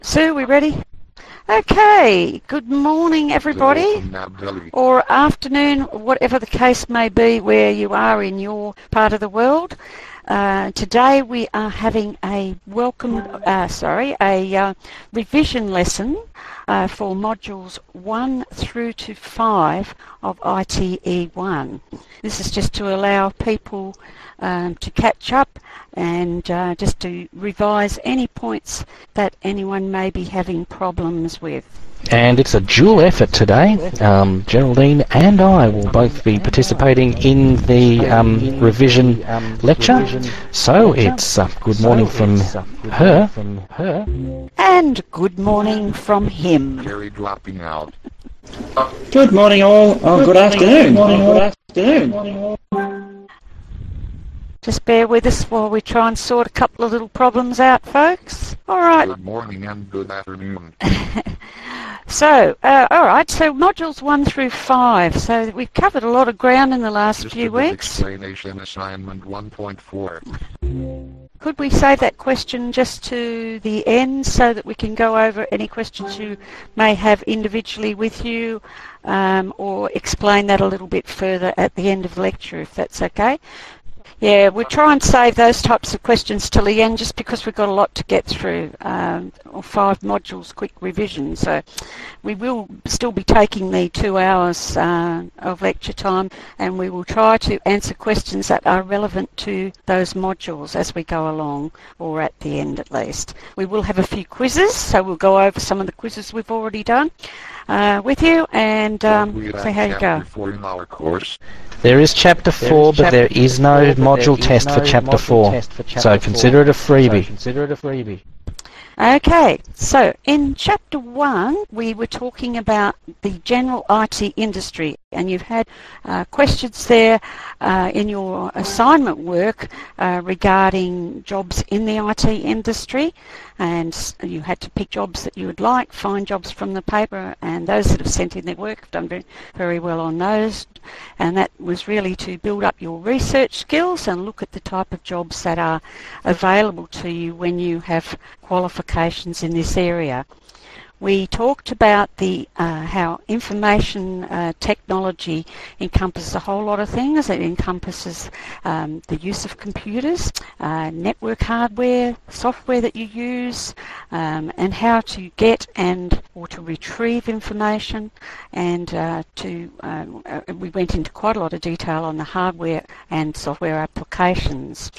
Sue, we ready? Okay, good morning everybody, or afternoon, whatever the case may be where you are in your part of the world. Today we are having a revision lesson for modules 1 through to 5 of ITE1. This is just to allow people to catch up and just to revise any points that anyone may be having problems with. And it's a dual effort today. Geraldine and I will both be participating in the revision lecture. So it's good morning from her. And good morning from him. Jerry dropping out. Good morning all. Oh, good afternoon. Good afternoon. Just bear with us while we try and sort a couple of little problems out, folks. All right. Good morning and good afternoon. So, all right, so modules 1 through 5. So we've covered a lot of ground in the last few weeks. Explanation assignment 1.4. Could we save that question just to the end so that we can go over any questions you may have individually with you, or explain that a little bit further at the end of the lecture, if that's okay? Yeah, we'll try and save those types of questions till the end just because we've got a lot to get through, or 5 modules quick revision. So we will still be taking the 2 hours of lecture time, and we will try to answer questions that are relevant to those modules as we go along, or at the end at least. We will have a few quizzes, so we'll go over some of the quizzes we've already done with you and see how you go. In our course. There is Chapter 4, but there is no module test for Chapter 4, so consider it a freebie. Okay, so in Chapter 1 we were talking about the general IT industry, and you've had questions there in your assignment work regarding jobs in the IT industry, and you had to pick jobs that you would like, find jobs from the paper, and those that have sent in their work have done very, very well on those, and that was really to build up your research skills and look at the type of jobs that are available to you when you have qualifications in this area. We talked about the how information technology encompasses a whole lot of things. It encompasses the use of computers, network hardware, software that you use, and how to get or to retrieve information, and we went into quite a lot of detail on the hardware and software applications.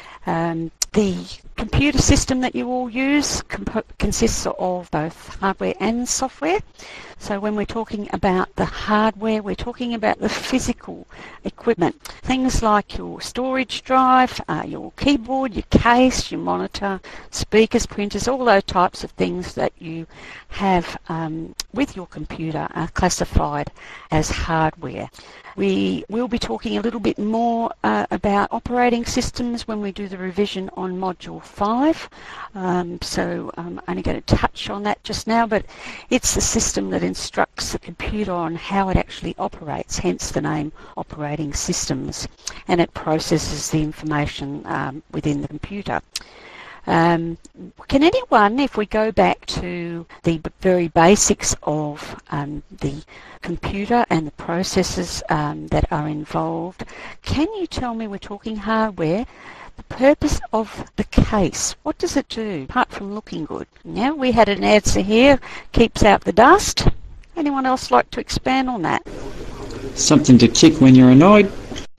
The computer system that you all use consists of both hardware and software. So when we're talking about the hardware, we're talking about the physical equipment. Things like your storage drive, your keyboard, your case, your monitor, speakers, printers, all those types of things that you have with your computer are classified as hardware. We will be talking a little bit more about operating systems when we do the revision on Module 5. So I'm only going to touch on that just now, but it's the system that instructs the computer on how it actually operates, hence the name operating systems, and it processes the information within the computer. Can anyone, if we go back to the very basics of the computer and the processes that are involved, can you tell me, we're talking hardware, the purpose of the case? What does it do apart from looking good? Now, we had an answer here, keeps out the dust. Anyone else like to expand on that? Something to kick when you're annoyed.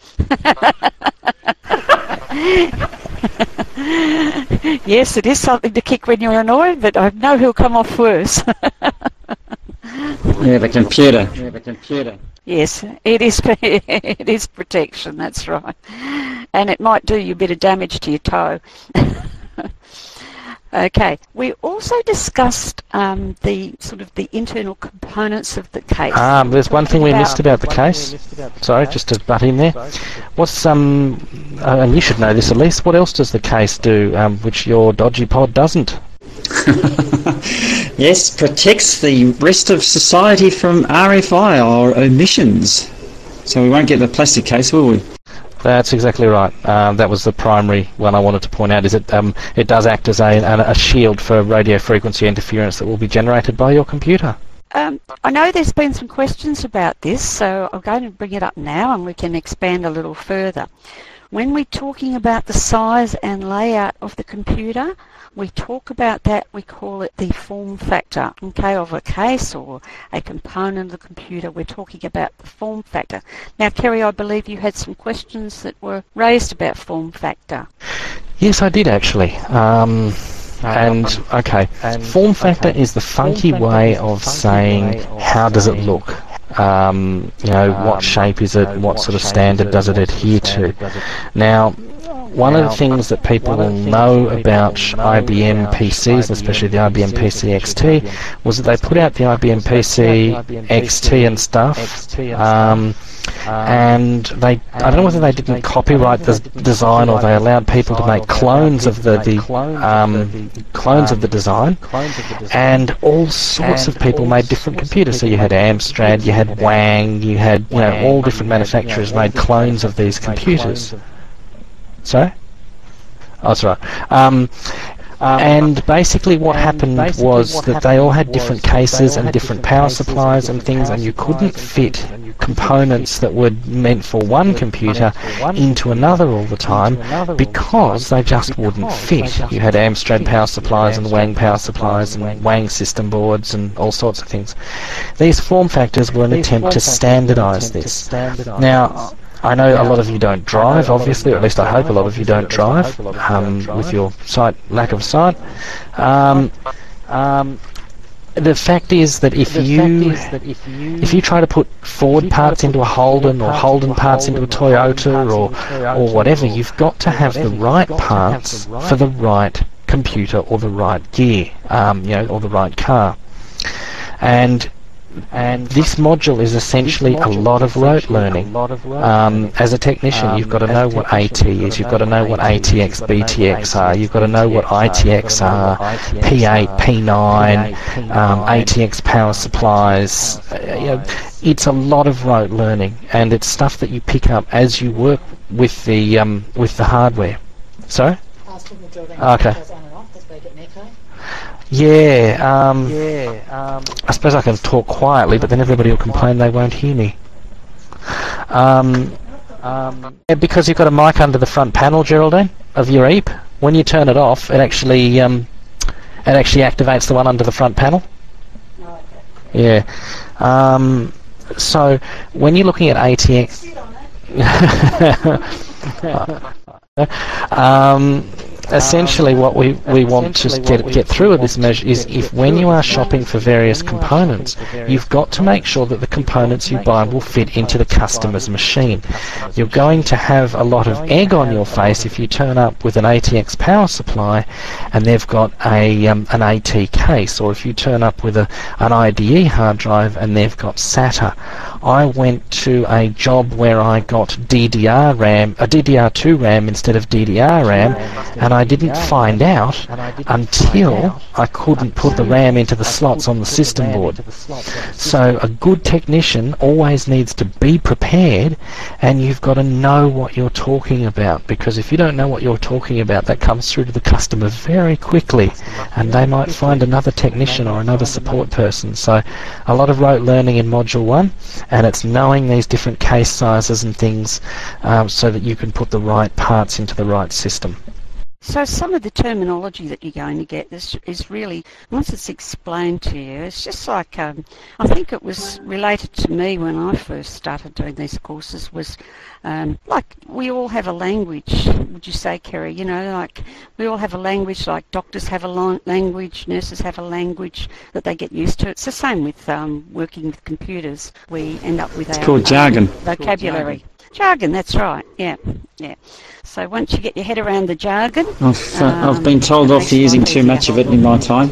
Yes, it is something to kick when you're annoyed, but I know who'll come off worse. Yeah, the computer. Yes, it is. It is protection. That's right, and it might do you a bit of damage to your toe. Okay, we also discussed the internal components of the case. There's one thing we missed about the case. Sorry, just to butt in there. What's and you should know this at least. What else does the case do, which your dodgy pod doesn't? Yes, protects the rest of society from RFI or omissions. So we won't get the plastic case, will we? That's exactly right. That was the primary one I wanted to point out, is it does act as a shield for radio frequency interference that will be generated by your computer. I know there's been some questions about this, so I'm going to bring it up now and we can expand a little further. When we're talking about the size and layout of the computer, we talk about that, we call it the form factor, okay, of a case or a component of the computer. We're talking about the form factor. Now, Kerry, I believe you had some questions that were raised about form factor. Yes, I did actually. Form factor is the funky way of saying how does it look. What shape is it, what sort of standard does it adhere to. Now, one of the things that people will know about IBM PCs, especially the IBM PC XT, was that they put out the IBM PC XT and stuff, and I don't know whether they didn't copyright the design or they allowed people to make clones of the design, and all sorts of people made different computers. So you had Amstrad, you had Wang, you had all different manufacturers made clones of these computers. Sorry? Oh, that's right. And basically what happened was that they all had different cases and different power supplies and things, and you couldn't fit components that were meant for one computer into another all the time because they just wouldn't fit. You had Amstrad power supplies and Wang power supplies and Wang system boards and all sorts of things. These form factors were an attempt to standardize this. Now, I know a lot of you don't drive, obviously, or at least I hope a lot of you don't drive, with your lack of sight. The fact is that if you try to put Ford parts into a Holden or Holden parts into a Toyota or whatever, you've got to have the right parts for the right computer or the right gear, or the right car. And this module is essentially a lot of rote learning. As a technician, you've got to know what AT is, you've got to know what ATX, BTX are, you've got to know what ITX are, P8, P9, ATX power supplies. It's a lot of rote learning, and it's stuff that you pick up as you work with the hardware. Sorry? Okay. I suppose I can talk quietly, but then everybody will complain they won't hear me. Because you've got a mic under the front panel, Geraldine, of your EEP. When you turn it off, it actually activates the one under the front panel. Yeah. So when you're looking at ATX. Essentially what we want to get through with this measure is, if when you are shopping for various components, you've got to make sure that the components you buy will fit into the customer's machine. You're going to have a lot of egg on your face if you turn up with an ATX power supply and they've got an AT case, or if you turn up with an IDE hard drive and they've got SATA. I went to a job where I got DDR RAM, a DDR2 RAM instead of DDR RAM, and I didn't find out until I couldn't put the RAM into the slots on the system board. So a good technician always needs to be prepared, and you've got to know what you're talking about, because if you don't know what you're talking about, that comes through to the customer very quickly, and they might find another technician or another support person. So a lot of rote learning in Module 1, and it's knowing these different case sizes and things so that you can put the right parts into the right system. So some of the terminology that you're going to get is really, once it's explained to you, it's just like, I think it was related to me when I first started doing these courses, was like we all have a language, would you say, Kerry? Like we all have a language, like doctors have a language, nurses have a language that they get used to. It's the same with working with computers. We end up with it's called jargon. Vocabulary. Jargon, that's right, yeah. So once you get your head around the jargon... I've been told off for using too much of it in my time.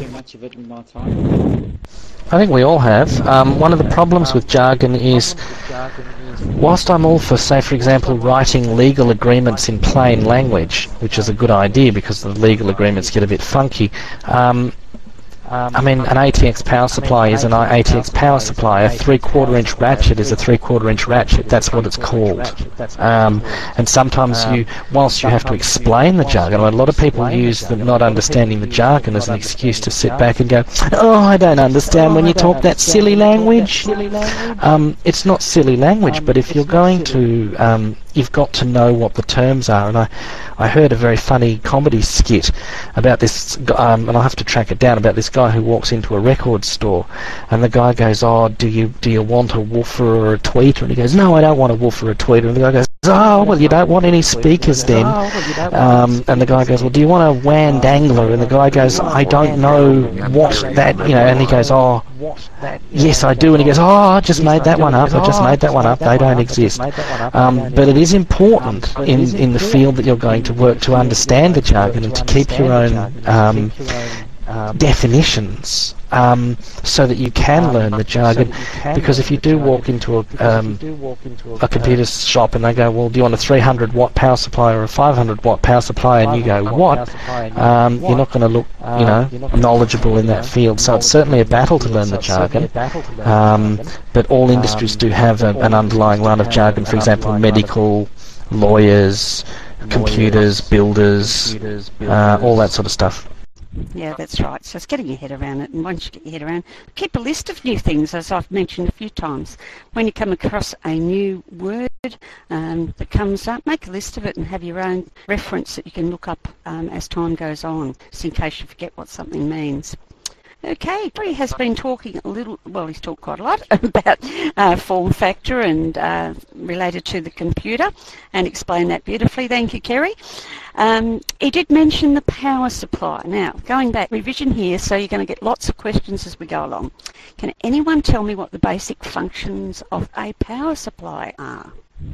I think we all have. One of the problems with jargon is, whilst I'm all for, say, for example, writing legal agreements in plain language, which is a good idea because the legal agreements get a bit funky, I mean, an ATX power supply is an ATX power supply. A 3/4 inch ratchet is a 3/4 inch ratchet. That's what it's called. And sometimes whilst you have to explain the jargon, a lot of people use the not understanding the jargon as an excuse to sit back and go, "Oh, I don't understand when you talk that silly language." It's not silly language, but if you're going to, you've got to know what the terms are. And I heard a very funny comedy skit about this, and I'll have to track it down, about this guy who walks into a record store, and the guy goes, "Oh, do you want a woofer or a tweeter?" And he goes, "No, I don't want a woofer or a tweeter." And the guy goes, "Oh, well, you don't want any speakers then." And the guy goes, "Well, do you want a WAN dangler?" And the guy goes, "I don't know what that, and he goes, "Oh, yes, I do." And he goes, "Oh, I just made that one up. They don't exist." But it is important in the field that you're going to work to understand the jargon and to keep your own definitions, so that you can learn the jargon. Because if you do walk into a computer shop and they go, "Well, do you want a 300 watt power supply or a 500 watt power supply?" and you go, "What?" You're not going to look, knowledgeable in that field. So it's certainly a battle to learn the jargon. But all industries do have an underlying run of jargon. For example, medical, lawyers, computers, builders, all that sort of stuff. Yeah, that's right. So it's getting your head around it, and once you get your head around, keep a list of new things, as I've mentioned a few times. When you come across a new word that comes up, make a list of it and have your own reference that you can look up as time goes on, just in case you forget what something means. Okay, Gary has been talking he's talked quite a lot about form factor and related to the computer, and explained that beautifully. Thank you, Kerry. He did mention the power supply. Now, going back, revision here, so you're going to get lots of questions as we go along. Can anyone tell me what the basic functions of a power supply are?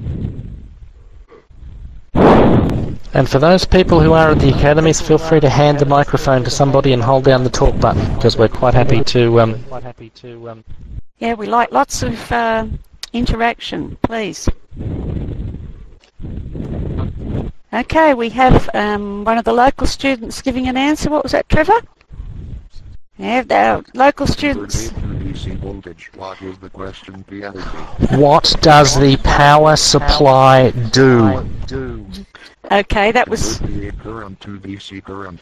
And for those people who are at the academies, feel free to hand the microphone to somebody and hold down the talk button, because we're quite happy to... Yeah, we like lots of interaction, please. Okay, we have one of the local students giving an answer. What was that, Trevor? Yeah, the local students. What was the question, Peter? What does the power supply do? Okay, that was... Current to DC current.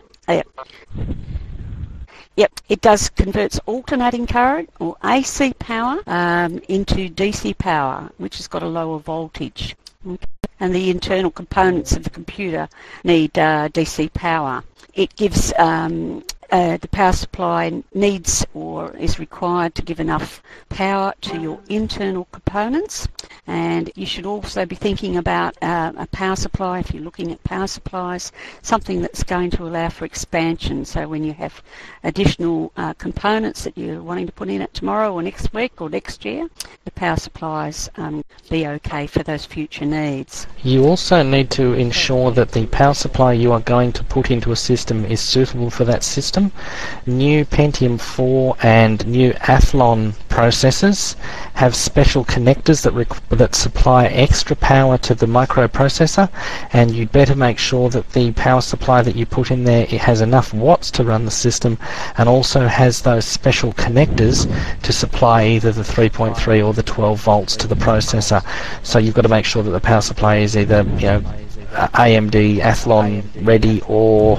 Yep, it does converts alternating current or AC power into DC power, which has got a lower voltage. Okay. And the internal components of the computer need DC power. It gives the power supply needs or is required to give enough power to your internal components, and you should also be thinking about a power supply, if you're looking at power supplies, something that's going to allow for expansion. So when you have additional components that you're wanting to put in it tomorrow or next week or next year, the power supplies be okay for those future needs. You also need to ensure that the power supply you are going to put into a system is suitable for that system. New Pentium 4 and new Athlon processors have special connectors that supply extra power to the microprocessor, and you'd better make sure that the power supply that you put in there, it has enough watts to run the system, and also has those special connectors to supply either the 3.3 or the 12 volts to the processor. So you've got to make sure that the power supply is either AMD Athlon ready or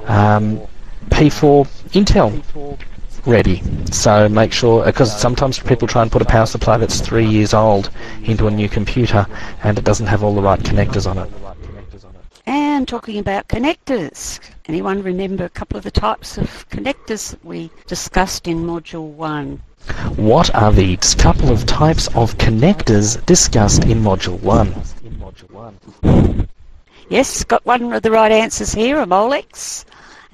P4 Intel ready. So make sure, because sometimes people try and put a power supply that's 3 years old into a new computer and it doesn't have all the right connectors on it. And talking about connectors, anyone remember a couple of the types of connectors that we discussed in Module 1? What are the couple of types of connectors discussed in Module 1? Yes, got one of the right answers here, Amolex.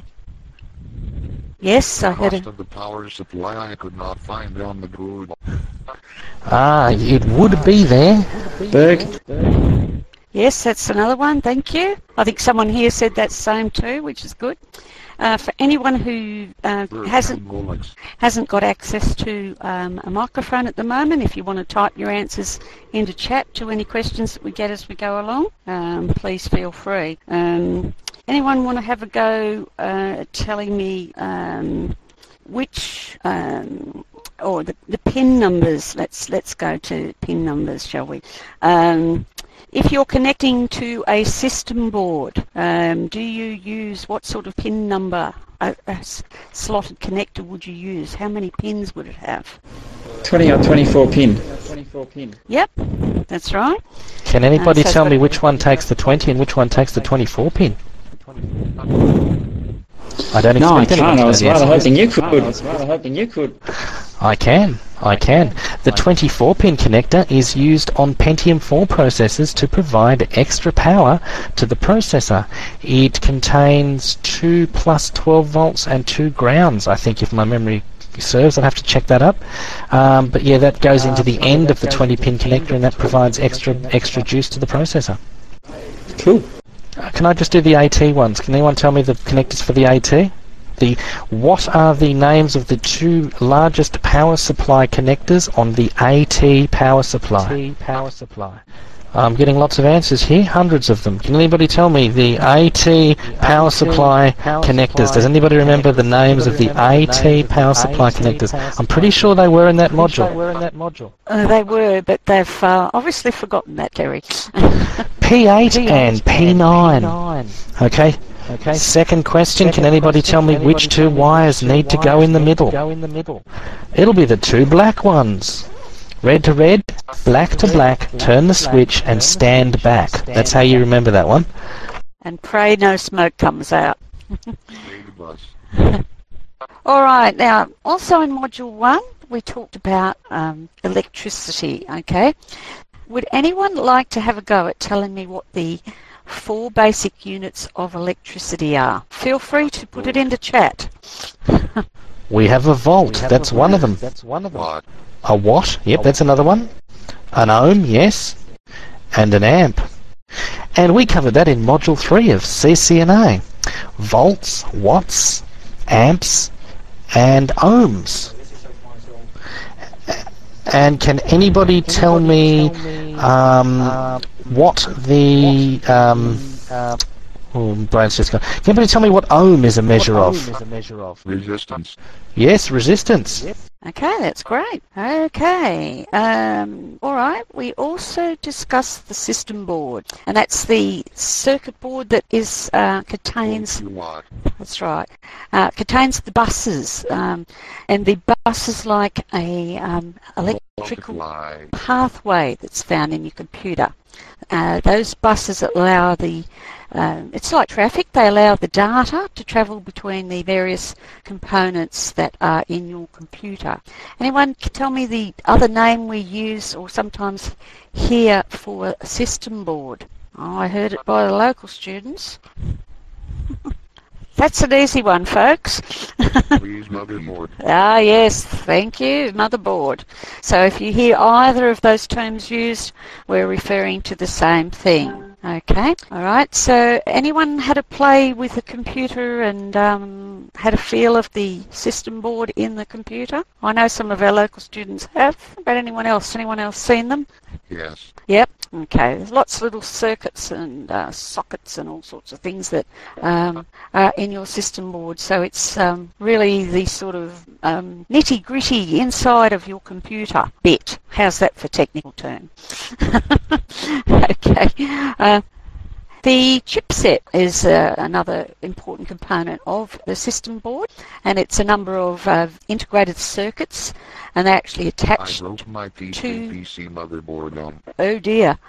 Yes, I heard it. Cost of the power supply I could not find on the Google. It would be there. Berg. Yes, that's another one, thank you. I think someone here said that same too, which is good. For anyone who hasn't got access to a microphone at the moment, if you want to type your answers into chat to any questions that we get as we go along, please feel free. Anyone want to have a go telling me which or the pin numbers. Let's go to pin numbers, shall we? If you're connecting to a system board, do you use what sort of pin number? A slotted connector would you use? How many pins would it have? 20 or 24 pin. Yep, that's right. Can anybody so tell me which one takes the 20 and which one takes the 24 pin? I don't No, I expect anyone can't. to I know was the rather answer. hoping you could. I can. The 24-pin connector is used on Pentium 4 processors to provide extra power to the processor. It contains 2 plus 12 volts and 2 grounds, I think, if my memory serves. I'll have to check that up. But yeah, that goes into the end of the 20-pin connector, and that provides extra juice to the processor. Cool. Can I just do the AT ones? Can anyone tell me the connectors for the AT? What are the names of the 2 largest power supply connectors on the AT power supply? I'm getting lots of answers here, hundreds of them. Can anybody tell me the AT power supply connectors? Does anybody remember the names of the AT power supply connectors? I'm pretty sure they were in that module. They were, but they've obviously forgotten that, Terry. P8 and P9. Okay. Second question, can anybody tell me which 2 wires need to go in the middle? It'll be the 2 black ones. Red to red, black to black, turn the switch and stand back. That's how you remember that one. And pray no smoke comes out. Bus. All right, now also in Module 1 we talked about electricity, okay? Would anyone like to have a go at telling me what the 4 basic units of electricity are? Feel free to put it into chat. We have a volt, that's one of them. Watt. A watt, yep, that's another one. An ohm, yes. And an amp. And we covered that in Module 3 of CCNA. Volts, watts, amps, and ohms. And can anybody tell me what the... brain's just gone. Can anybody tell me what ohm is a measure of? Resistance. Yes, resistance. Okay, that's great. Okay, all right. We also discussed the system board, and that's the circuit board that is contains. Watt. That's right. Contains the buses, and the bus is like a electrical Multiply. pathway that's found in your computer. Those buses allow the it's like traffic. They allow the data to travel between the various components that are in your computer. Anyone can tell me the other name we use or sometimes hear for a system board? Oh, I heard it by the local students. That's an easy one, folks. Please, motherboard. Ah, yes, thank you, motherboard. So if you hear either of those terms used, we're referring to the same thing. Okay, all right. So anyone had a play with the computer and had a feel of the system board in the computer? I know some of our local students have. But anyone else? Anyone else seen them? Yes. Yep. Okay. There's lots of little circuits and sockets and all sorts of things that are in your system board. So it's really the sort of nitty-gritty inside of your computer bit. How's that for technical term? Okay. The chipset is another important component of the system board, and it's a number of integrated circuits, and they're actually I attached broke my PC motherboard on. Oh dear.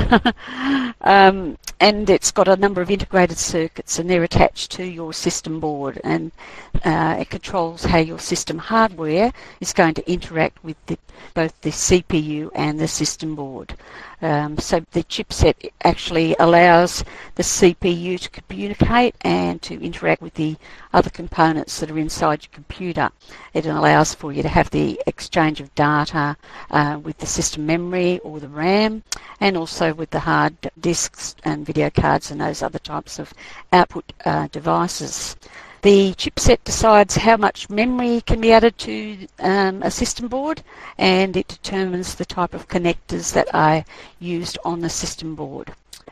And it's got a number of integrated circuits, and they're attached to your system board, and it controls how your system hardware is going to interact with both the CPU and the system board. So the chipset actually allows the CPU to communicate and to interact with the other components that are inside your computer. It allows for you to have the exchange of data with the system memory or the RAM, and also with the hard disks and video cards and those other types of output devices. The chipset decides how much memory can be added to a system board, and it determines the type of connectors that are used on the system board.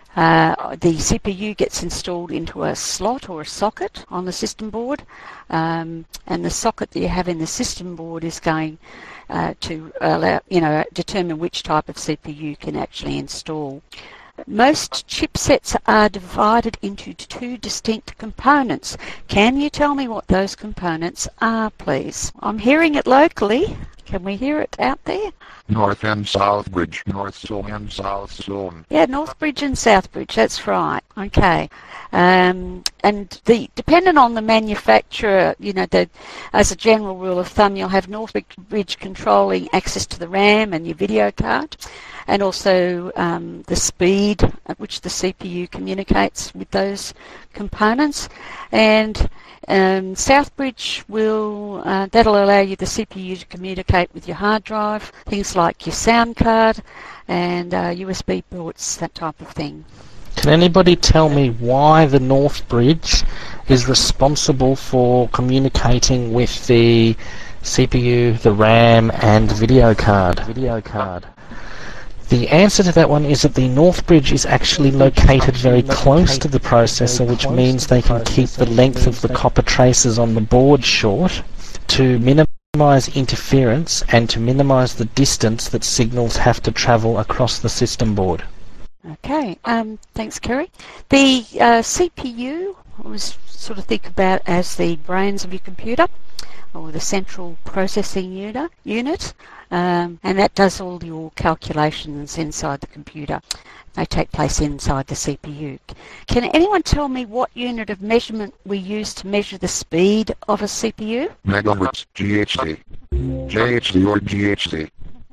The CPU gets installed into a slot or a socket on the system board, and the socket that you have in the system board is going to allow, determine which type of CPU you can actually install. Most chipsets are divided into two distinct components. Can you tell me what those components are, please? I'm hearing it locally. Can we hear it out there? North and South Bridge. North Zone and South Zone. Yeah, North Bridge and South Bridge, that's right. Okay. And depending on the manufacturer, as a general rule of thumb, you'll have North Bridge controlling access to the RAM and your video card, and also the speed at which the CPU communicates with those components. And Southbridge that'll allow you, the CPU, to communicate with your hard drive, things like your sound card and USB ports, that type of thing. Can anybody tell me why the North Bridge is responsible for communicating with the CPU, the RAM and video card? The answer to that one is that the North Bridge is actually located very close to the processor, which means they can keep the length of the copper traces on the board short to minimize interference and to minimize the distance that signals have to travel across the system board. Okay, thanks, Kerry. The CPU, I was sort of think about as the brains of your computer, or the central processing unit, and that does all your calculations inside the computer. They take place inside the CPU. Can anyone tell me what unit of measurement we use to measure the speed of a CPU? Megahertz. GHz. JHz or GHz.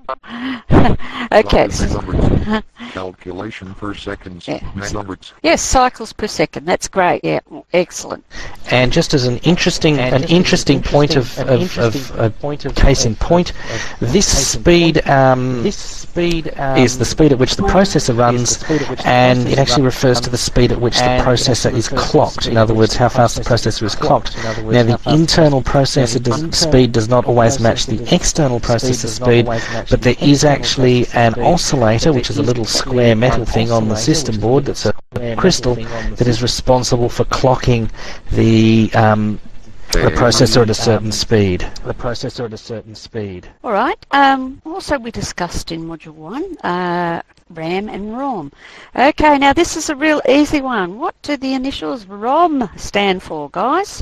Okay. Calculation per second. Yeah. Megahertz. Yes, cycles per second. That's great. Yeah, excellent. And just as an interesting point of case in point, this speed is the speed at which the processor runs, and it actually refers to the speed at which the processor is clocked. In other words, how fast the processor is clocked. Now, the internal processor speed does not always match the external processor speed, but there is actually an oscillator, which is a little square metal thing on the system board that's a crystal, that is responsible for clocking the processor at a certain speed. All right. Also, we discussed in Module 1 RAM and ROM. Okay, now this is a real easy one. What do the initials ROM stand for, guys?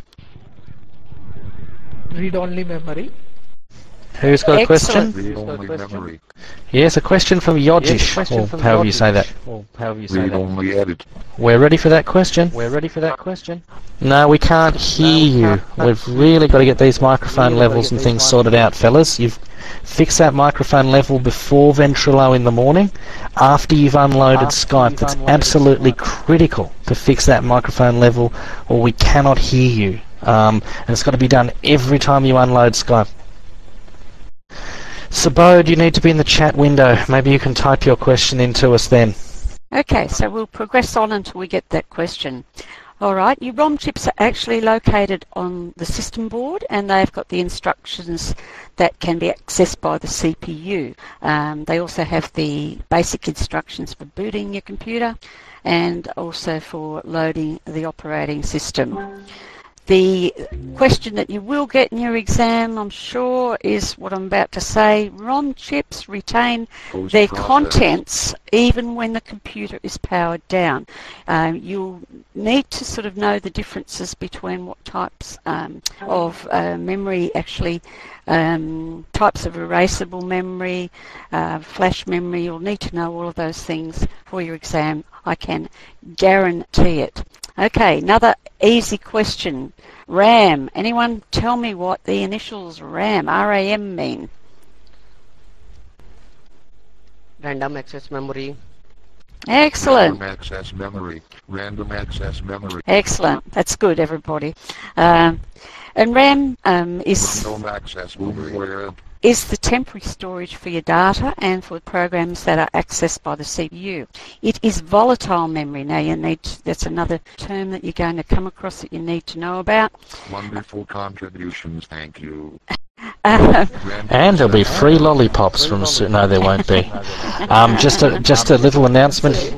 Read-only memory. Who's got a question? Read-only memory. Yes, a question from Yojish, or however you say that. Read-only edit. We're ready for that question. No, we can't hear you. We've really got to get these microphone levels and things sorted out, fellas. You've fixed that microphone level before Ventrilo in the morning. After you've unloaded Skype, that's absolutely critical to fix that microphone level, or we cannot hear you. And it's got to be done every time you unload Skype. Sabode, you need to be in the chat window. Maybe you can type your question into us then. Okay, so we'll progress on until we get that question. All right, your ROM chips are actually located on the system board, and they've got the instructions that can be accessed by the CPU. They also have the basic instructions for booting your computer and also for loading the operating system. The question that you will get in your exam, I'm sure, is what I'm about to say. ROM chips retain their contents even when the computer is powered down. You'll need to sort of know the differences between what types of memory actually, types of erasable memory, flash memory. You'll need to know all of those things for your exam. I can guarantee it. Okay, another easy question. RAM. Anyone tell me what the initials RAM, RAM mean? Random access memory. Excellent. Random access memory. Random access memory. Excellent. That's good, everybody. And RAM is Random access memory. Is the temporary storage for your data and for programs that are accessed by the CPU. It is volatile memory. Now that's another term that you're going to come across that you need to know about. Wonderful contributions, thank you. And there'll be free lollipops from... No, there won't be. Just a little announcement.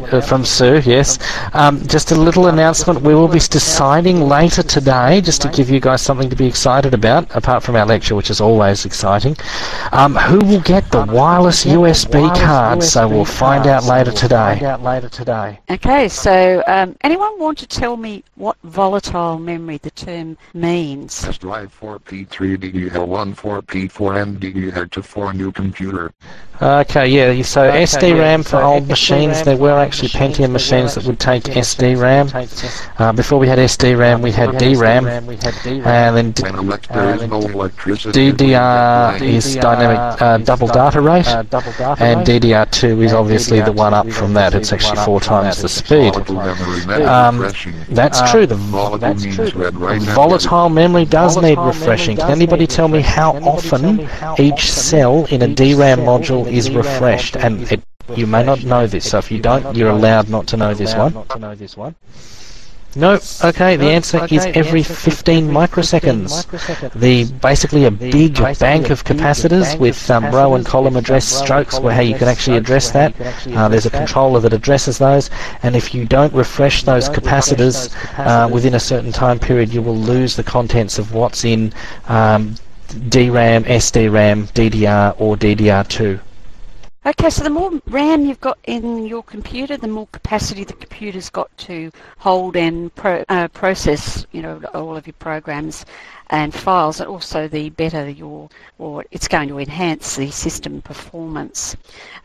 from Sue, yes. Just a little announcement. We will be deciding later today, just to give you guys something to be excited about, apart from our lecture, which is always exciting, who will get the wireless USB card. So we'll find out later today. Okay, so anyone want to tell me what volatile memory the term means? S drive 4P3 DDL1 4P4 and DDL2 new computer. Okay, yeah, so SD-RAM for old machines, there were actually Pentium machines that would take SD-RAM. Before we had SD-RAM, we had DRAM, and then There is no electricity. DDR is dynamic double data rate, and DDR2 is obviously the one up from that. It's actually 4 times the speed. That's true. The volatile memory does need refreshing. Can anybody tell me how often each cell in a DRAM module is refreshed? And you may not know this, so if you don't, you're allowed not to know this one. No, okay, the answer is every 15 microseconds. Basically a big bank of capacitors with row and column address strokes where you can actually address that. There's a controller that addresses those, and if you don't refresh those capacitors within a certain time period, you will lose the contents of what's in DRAM, SDRAM, DDR or DDR2. Okay, so the more RAM you've got in your computer, the more capacity the computer's got to hold and process, all of your programs and files, and also the better it's going to enhance the system performance.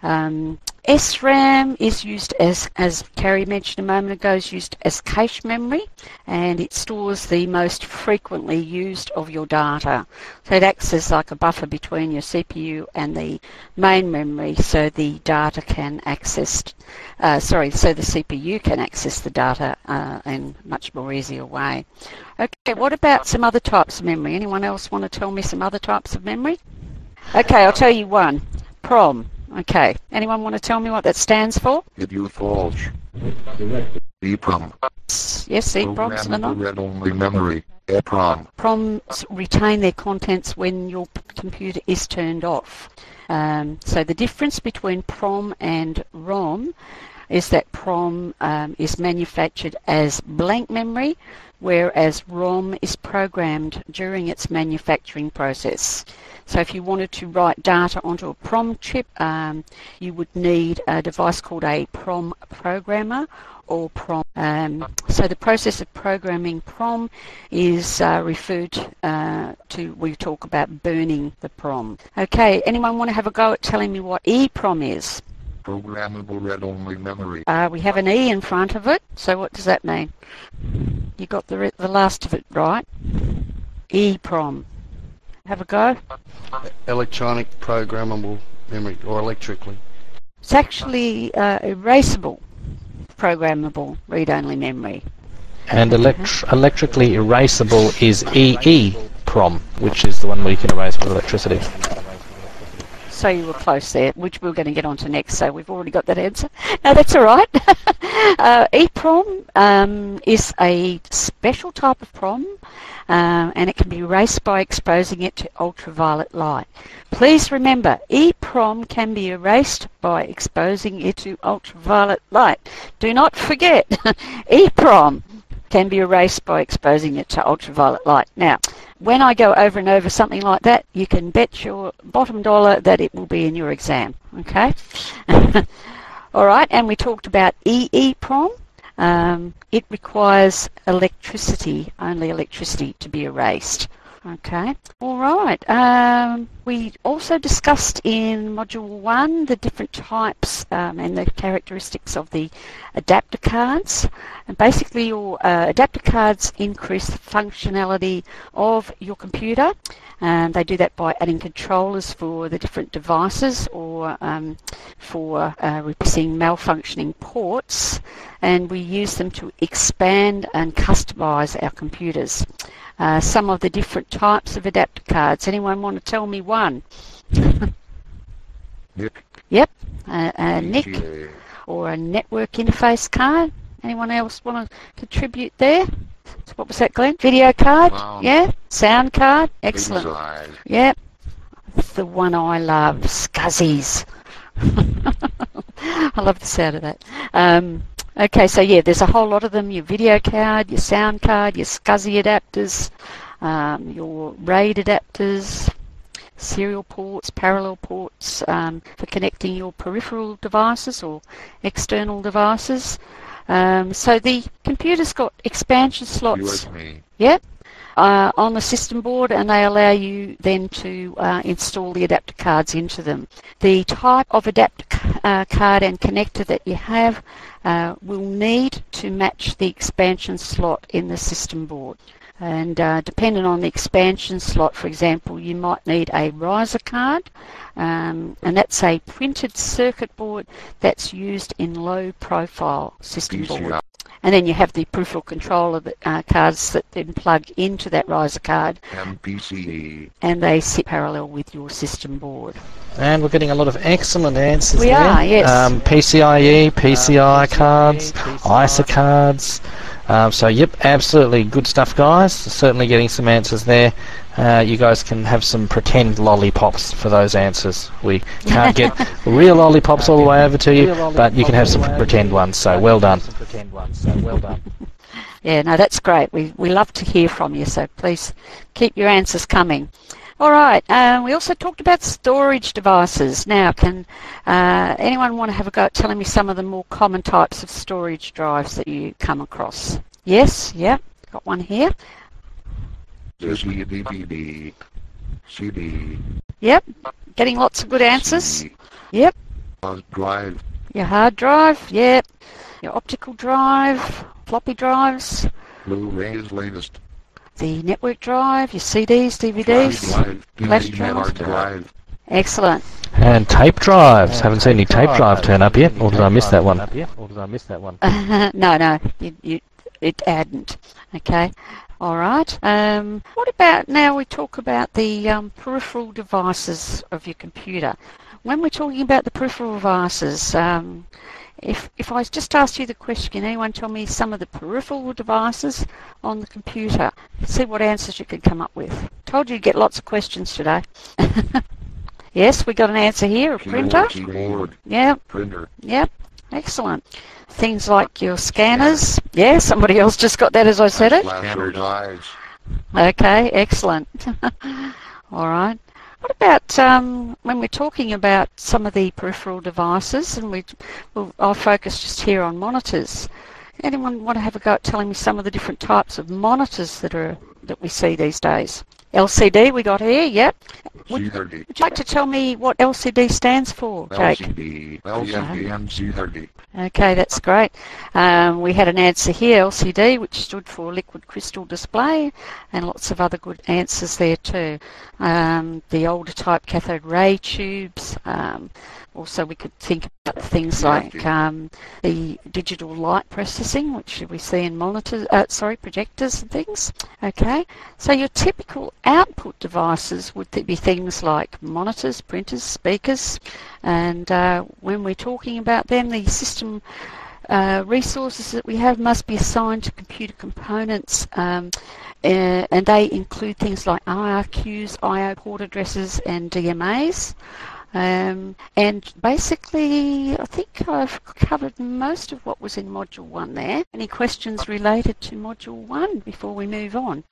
SRAM is used as Carrie mentioned a moment ago, is used as cache memory, and it stores the most frequently used of your data. So it acts as like a buffer between your CPU and the main memory, so the data can access, so the CPU can access the data in a much more easier way. Okay, what about some other types of memory? Anyone else want to tell me some other types of memory? Okay, I'll tell you one. PROM. Okay, anyone want to tell me what that stands for? EEPROM. Yes, EEPROMs. Read-only memory. EEPROM. PROMs retain their contents when your computer is turned off. So the difference between PROM and ROM is that PROM is manufactured as blank memory, whereas ROM is programmed during its manufacturing process. So if you wanted to write data onto a PROM chip, you would need a device called a PROM programmer or PROM. So the process of programming PROM is referred to, we talk about burning the PROM. Okay, anyone want to have a go at telling me what EEPROM is? Programmable read-only memory. We have an E in front of it, so what does that mean? You got the last of it right. EEPROM. Have a go. Electronic programmable memory, or electrically. It's actually erasable programmable read-only memory. And electrically erasable is EEPROM, which is the one where you can erase with electricity. So you were close there, which we're going to get on to next, so we've already got that answer. No, that's all right. EEPROM is a special type of PROM, and it can be erased by exposing it to ultraviolet light. Please remember, EEPROM can be erased by exposing it to ultraviolet light. Do not forget, EEPROM can be erased by exposing it to ultraviolet light. Now, when I go over and over something like that, you can bet your bottom dollar that it will be in your exam, okay? All right, and we talked about EEPROM. It requires electricity, only electricity, to be erased. Okay, all right. We also discussed in Module 1 the different types and the characteristics of the adapter cards. And basically your adapter cards increase the functionality of your computer. They do that by adding controllers for the different devices or for replacing malfunctioning ports. And we use them to expand and customize our computers. Some of the different types of adapter cards. Anyone want to tell me one? NIC. Yep, a NIC or a network interface card. Anyone else want to contribute there? So what was that, Glenn? Video card? Yeah, sound card. Excellent. Yep, the one I love, SCSIs. I love the sound of that. Okay, so yeah, there's a whole lot of them. Your video card, your sound card, your SCSI adapters, your RAID adapters, serial ports, parallel ports for connecting your peripheral devices or external devices. So the computer's got expansion slots. Yep. On the system board, and they allow you then to install the adapter cards into them. The type of adapter card and connector that you have will need to match the expansion slot in the system board. And depending on the expansion slot, for example, you might need a riser card, and that's a printed circuit board that's used in low profile system board. And then you have the peripheral controller cards that then plug into that riser card. MPCE. And they sit parallel with your system board. And we're getting a lot of excellent answers We there. are, yes. PCIe, PCI cards, ISA cards. So, yep, absolutely good stuff, guys. Certainly getting some answers there. You guys can have some pretend lollipops for those answers. We can't get real lollipops all the way over to you, but you can have some pretend ones. So, well done. Yeah, no, that's great. We love to hear from you, so please keep your answers coming. All right, we also talked about storage devices. Now, can anyone want to have a go at telling me some of the more common types of storage drives that you come across? Yes, yeah, got one here. SSD, DVD, CD. Yep, getting lots of good answers. Yep. Hard drive. Your hard drive, yep. Your optical drive, floppy drives. Blu-ray's latest. The network drive, your CDs, DVDs, flash drives. Excellent. And tape drives. Haven't seen any tape drive turn up yet, or did I miss that one? No, it hadn't. Okay. All right. What about now we talk about the peripheral devices of your computer? When we're talking about the peripheral devices, if I just asked you the question, can anyone tell me some of the peripheral devices on the computer? See what answers you can come up with. Told you you'd get lots of questions today. Yes, we got an answer here, a printer. Keyboard. Yeah. Printer. Yep. Excellent. Things like your scanners. Yeah, somebody else just got that as I said it. Flash drives. Okay, excellent. All right. What about when we're talking about some of the peripheral devices, and I'll focus just here on monitors. Anyone want to have a go at telling me some of the different types of monitors that we see these days? LCD we got here, yep. Would you like to tell me what LCD stands for, Jake? LCD, LCD. Okay, that's great. We had an answer here, LCD, which stood for liquid crystal display, and lots of other good answers there too. The older type cathode ray tubes. Also, we could think about things like the digital light processing, which we see in projectors and things. Okay, so your typical output devices would be things like monitors, printers, speakers, and when we're talking about them, the system resources that we have must be assigned to computer components, and they include things like IRQs, IO port addresses, and DMAs. And basically, I think I've covered most of what was in Module 1 there. Any questions related to Module 1 before we move on?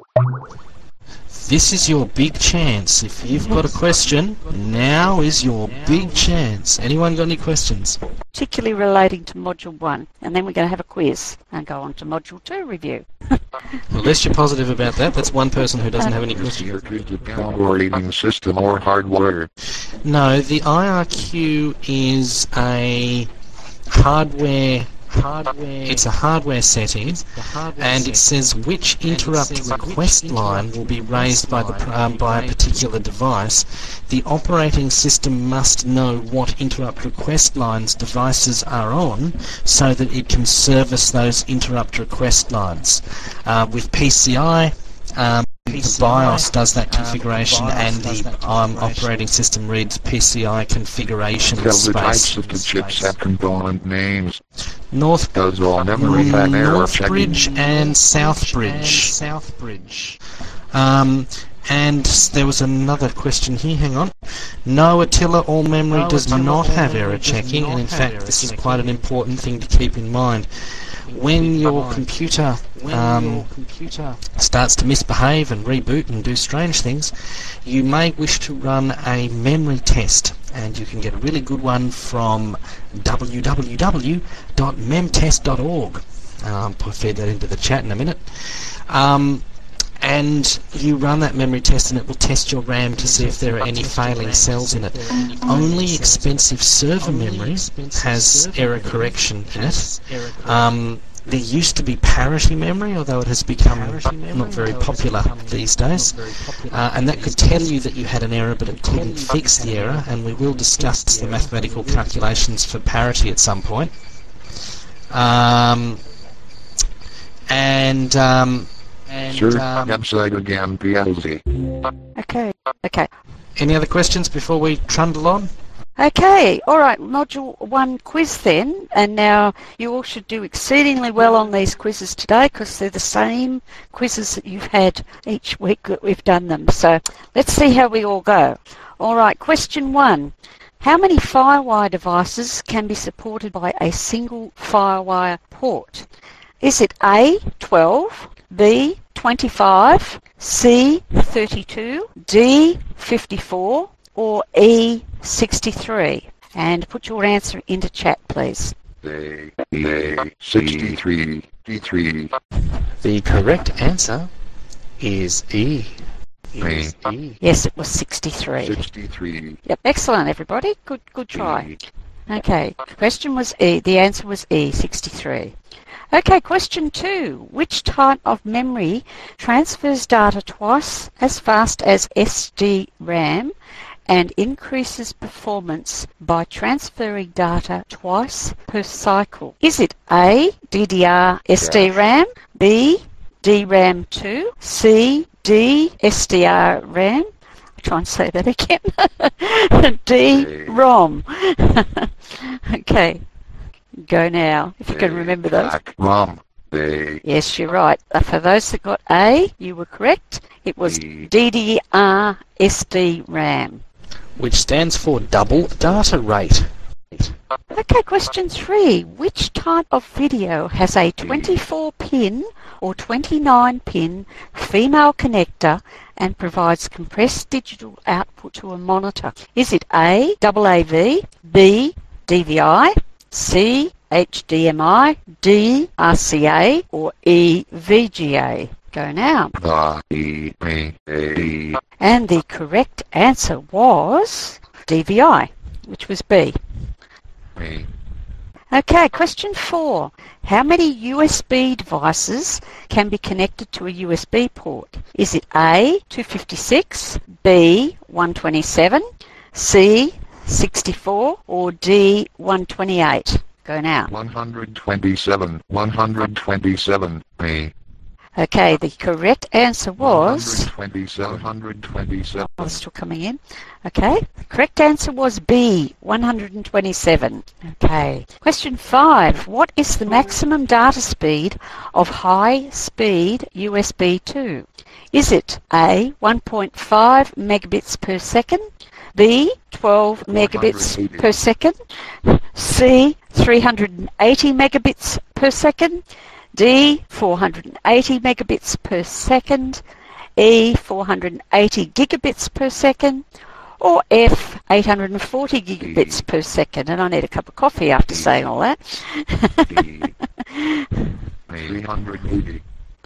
This is your big chance. If you've got a question, now is your big chance. Anyone got any questions? Particularly relating to Module 1. And then we're going to have a quiz and go on to Module 2 review. Well, unless you're positive about that, that's one person who doesn't have any questions. Operating system or hardware. No, the IRQ is a hardware. It's a hardware setting, and it says which interrupt request line will be raised by a particular device. The operating system must know what interrupt request lines devices are on, so that it can service those interrupt request lines. With PCI, the BIOS does that configuration, and the operating system reads PCI configuration Tell space. the types of the chipset component names. Northbridge and Southbridge. And there was another question here, hang on. No, Attila, all memory does not have error checking, and in fact this is quite an important thing to keep in mind. When your computer starts to misbehave and reboot and do strange things, you may wish to run a memory test, and you can get a really good one from www.memtest.org. I'll feed that into the chat in a minute. And you run that memory test and it will test your RAM to see if there are any failing cells in it. Only expensive server memory has error correction in it. There used to be parity memory, although it has become not very popular these days. And that could tell you that you had an error, but it couldn't fix the error, and we will discuss the mathematical calculations for parity at some point. Sir, website again, PLZ. Okay. Any other questions before we trundle on? Okay, all right, Module 1 quiz then, and now you all should do exceedingly well on these quizzes today because they're the same quizzes that you've had each week that we've done them. So let's see how we all go. All right, question 1. How many FireWire devices can be supported by a single FireWire port? Is it A, 12, B, 25, C, 32, D, 54, or E, 63? And put your answer into chat, please. A, 63, D3. The correct answer is E. Yes, it was 63. 63. Yep, excellent, everybody. Good try. Okay, question was E. The answer was E, 63. Okay, question 2. Which type of memory transfers data twice as fast as SD-RAM and increases performance by transferring data twice per cycle? Is it A, DDR SD-RAM, B, DRAM2, C, D, SDR-RAM? I'll try and say that again. D, ROM. Okay. Go now, if you can remember those. ROM. Yes, you're right. For those that got A, you were correct. It was DDR SD-RAM. Which stands for double data rate. Okay, question 3. Which type of video has a 24-pin or 29-pin female connector and provides compressed digital output to a monitor? Is it A, AAV, B, DVI, C, HDMI, D, RCA, or E, VGA? Go now. And the correct answer was DVI, which was B. Okay, question 4. How many USB devices can be connected to a USB port? Is it A, 256, B, 127, C, 64, or D, 128? Go now. 127. 127. A. Okay, the correct answer was... 127. Oh, it's still coming in. Okay, the correct answer was B, 127. Okay. Question 5. What is the maximum data speed of high-speed USB 2? Is it A, 1.5 megabits per second, B, 12 megabits per second, C, 380 megabits per second, D, 480 megabits per second, E, 480 gigabits per second, or F, 840 gigabits per second. And I need a cup of coffee after saying all that. 380.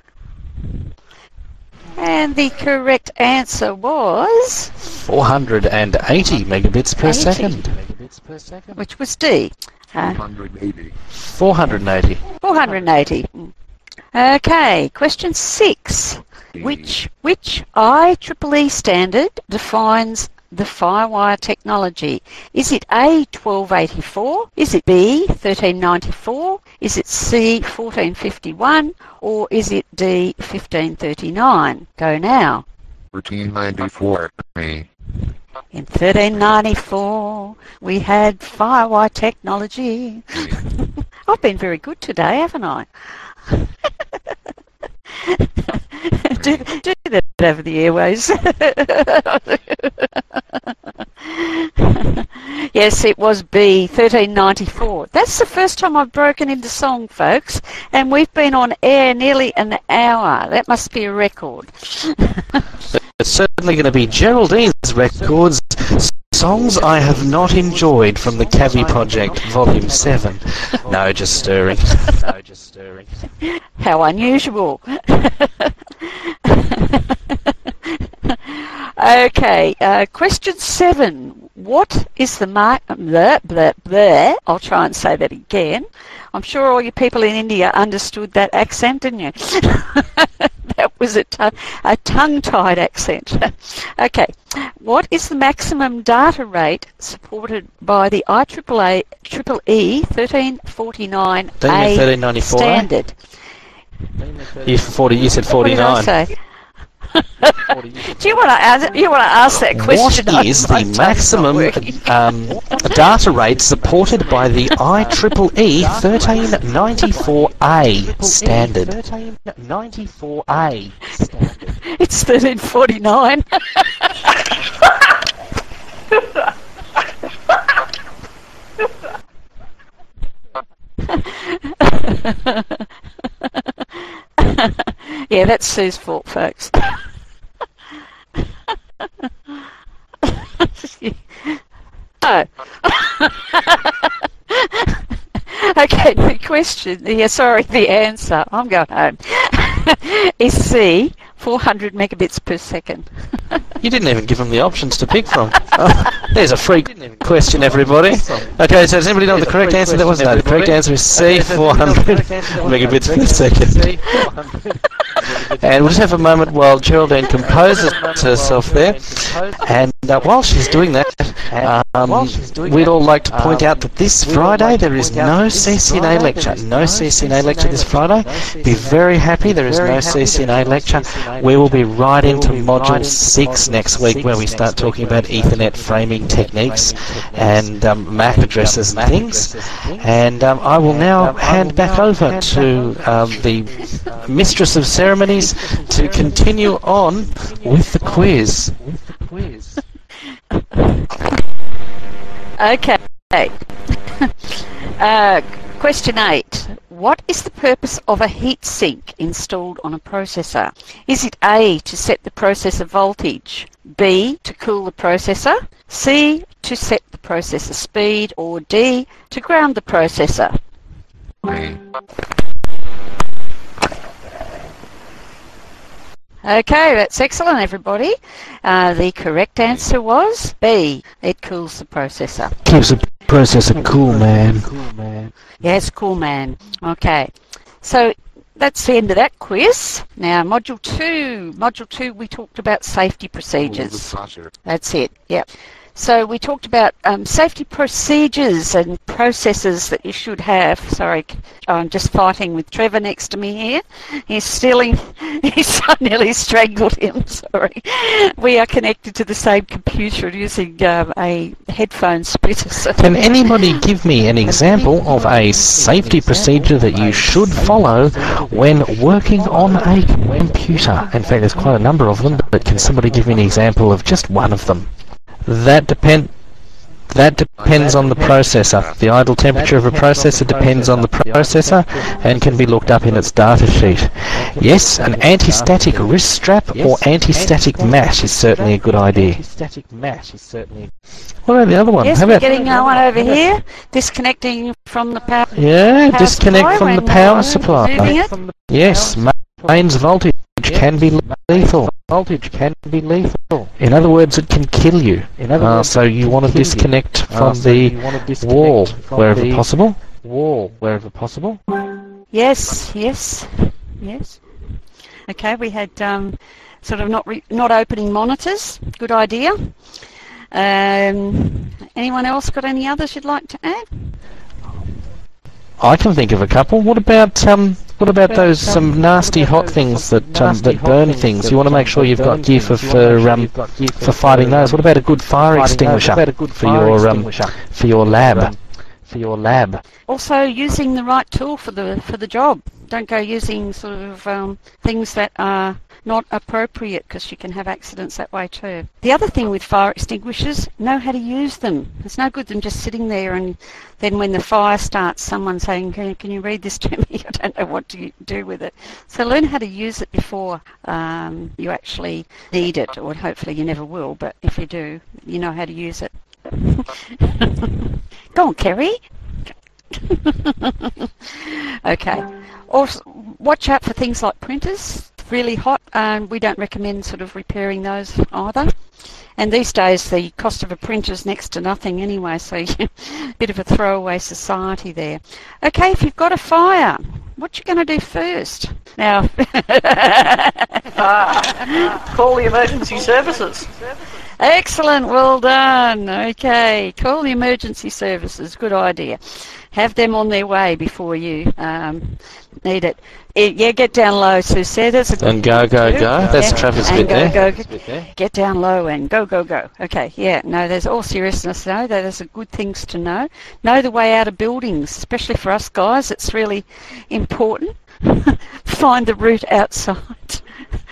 And the correct answer was... 480 megabits per 80. second. Which was D. 480. 480. 480. Okay, question 6. Which IEEE standard defines the FireWire technology? Is it A, 1284? Is it B, 1394? Is it C, 1451? Or is it D, 1539? Go now. 1394. A. In 1394, we had FireWire technology. I've been very good today, haven't I? do that over the airways. Yes, it was B, 1394. That's the first time I've broken into song, folks, and we've been on air nearly an hour. That must be a record. It's certainly going to be Geraldine's records. Songs I have not enjoyed from the Cavi Project, Volume 7. No, just stirring. How unusual. Okay, question 7. What is the I'll try and say that again. I'm sure all you people in India understood that accent, didn't you? That was a tongue-tied accent. Okay, what is the maximum data rate supported by the IEEE 1349A standard? You said 49. What did I say? Do you want to ask that question? What is the maximum data rate supported by the IEEE 1394A standard? It's 1349. Yeah, that's Sue's fault, folks. Oh. Okay, the question, the answer, I'm going home, is C, 400 megabits per second. You didn't even give them the options to pick from. There's a free question, everybody. Okay, so does anybody know what the correct answer that was? No, the correct answer is C, 400 megabits per second. And we'll just have a moment while Geraldine composes herself there. And while she's doing that, we'd all like to point out that this Friday there is no CCNA lecture. No CCNA lecture this Friday. Be very happy there is no CCNA lecture. We will be right into Module 6 next week, where we start talking about Ethernet framing techniques and MAC addresses and things. And I will now hand back over to the Mistress of Ceremonies to continue on with the quiz. Okay. Question 8. What is the purpose of a heatsink installed on a processor? Is it A, to set the processor voltage, B, to cool the processor, C, to set the processor speed, or D, to ground the processor? Okay, that's excellent, everybody. The correct answer was B. It cools the processor. Keeps the processor cool, man. Yes, cool, man. Okay, so that's the end of that quiz. Now, Module 2. Module 2, we talked about safety procedures. That's it, yep. So we talked about safety procedures and processes that you should have. Sorry, I'm just fighting with Trevor next to me here. He's stealing, I nearly strangled him, sorry. We are connected to the same computer using a headphone splitter. Can anybody give me an example of a safety procedure that you should follow when working on a computer? In fact, there's quite a number of them, but can somebody give me an example of just one of them? That depends on the processor. The idle temperature of a processor depends on the processor and can be looked up in its data sheet. Yes, an anti-static wrist strap or anti-static mat is certainly a good idea. What about the other one? Yes, we're getting one over here, disconnecting from the power. Yeah, disconnect from the power supply. Yes, mains voltage can be lethal. In other words, it can kill you. So you want to disconnect from the wall wherever possible. Yes. Okay, we had sort of not opening monitors. Good idea. Anyone else got any others you'd like to add? I can think of a couple. What about those some nasty hot things that burn things? You want to make sure you've got gear for fighting those. What about a good fire extinguisher for your lab? for your lab. Also, using the right tool for the job. Don't go using sort of things that are not appropriate, because you can have accidents that way too. The other thing with fire extinguishers, know how to use them. It's no good them just sitting there and then when the fire starts, someone saying, can you read this to me? I don't know what to do with it. So learn how to use it before you actually need it, or hopefully you never will, but if you do, you know how to use it. Go on, Kerry. Okay. Also, watch out for things like printers. Really hot, and we don't recommend sort of repairing those either. And these days the cost of a printer is next to nothing anyway, so a bit of a throwaway society there. Okay, if you've got a fire, what you going to do first? Now, Call the emergency services. excellent, well done. Okay, call the emergency services, good idea. Have them on their way before you need it. Yeah, get down low, Sue said. That's a good And go. That's Travis bit there. Go. Get down low and go. Okay, yeah, no, there's all seriousness, no, there's a good things to know. Know the way out of buildings, especially for us guys, it's really important. Find the route outside.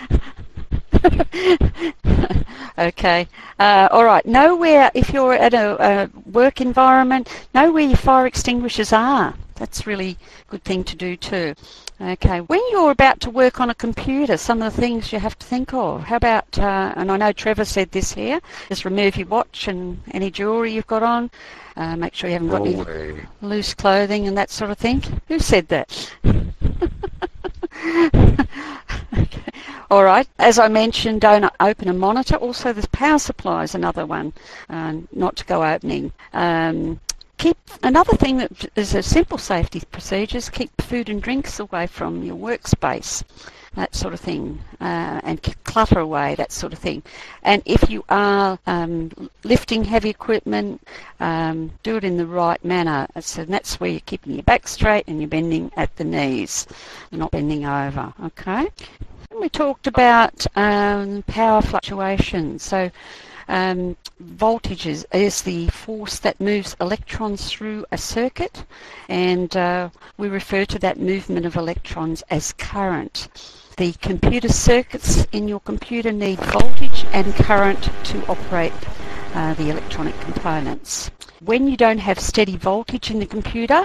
Okay, all right, know where, if you're at a work environment, know where your fire extinguishers are. That's really a good thing to do too. Okay, when you're about to work on a computer, some of the things you have to think of. How about, and I know Trevor said this here, just remove your watch and any jewellery you've got on. Make sure you haven't got any loose clothing and that sort of thing. Who said that? Okay. All right, as I mentioned, don't open a monitor. Also, the power supply is another one, not to go opening. Keep another thing that is a simple safety procedures, keep food and drinks away from your workspace, that sort of thing, and clutter away, that sort of thing. And if you are lifting heavy equipment, do it in the right manner. So that's where you're keeping your back straight and you're bending at the knees, not bending over, okay? We talked about power fluctuations. So voltages is the force that moves electrons through a circuit, and we refer to that movement of electrons as current. The computer circuits in your computer need voltage and current to operate the electronic components. When you don't have steady voltage in the computer,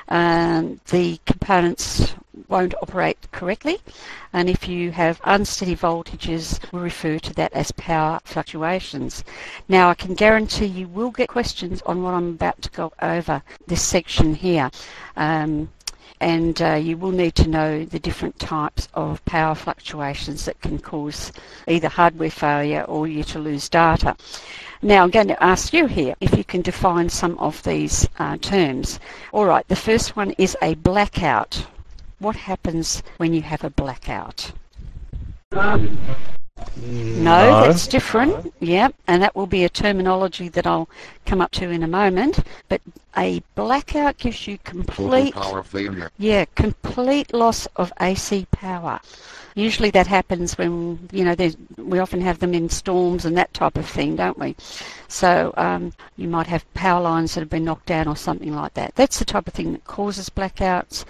the components won't operate correctly, and if you have unsteady voltages, we refer to that as power fluctuations. Now, I can guarantee you will get questions on what I'm about to go over this section here, and you will need to know the different types of power fluctuations that can cause either hardware failure or you to lose data. Now I'm going to ask you here if you can define some of these terms. All right, the first one is a blackout. What happens when you have a blackout? No, that's different. Yeah, and that will be a terminology that I'll come up to in a moment. But a blackout gives you complete power failure. Yeah, complete loss of AC power. Usually that happens when, you know, we often have them in storms and that type of thing, don't we? So you might have power lines that have been knocked down or something like that. That's the type of thing that causes blackouts,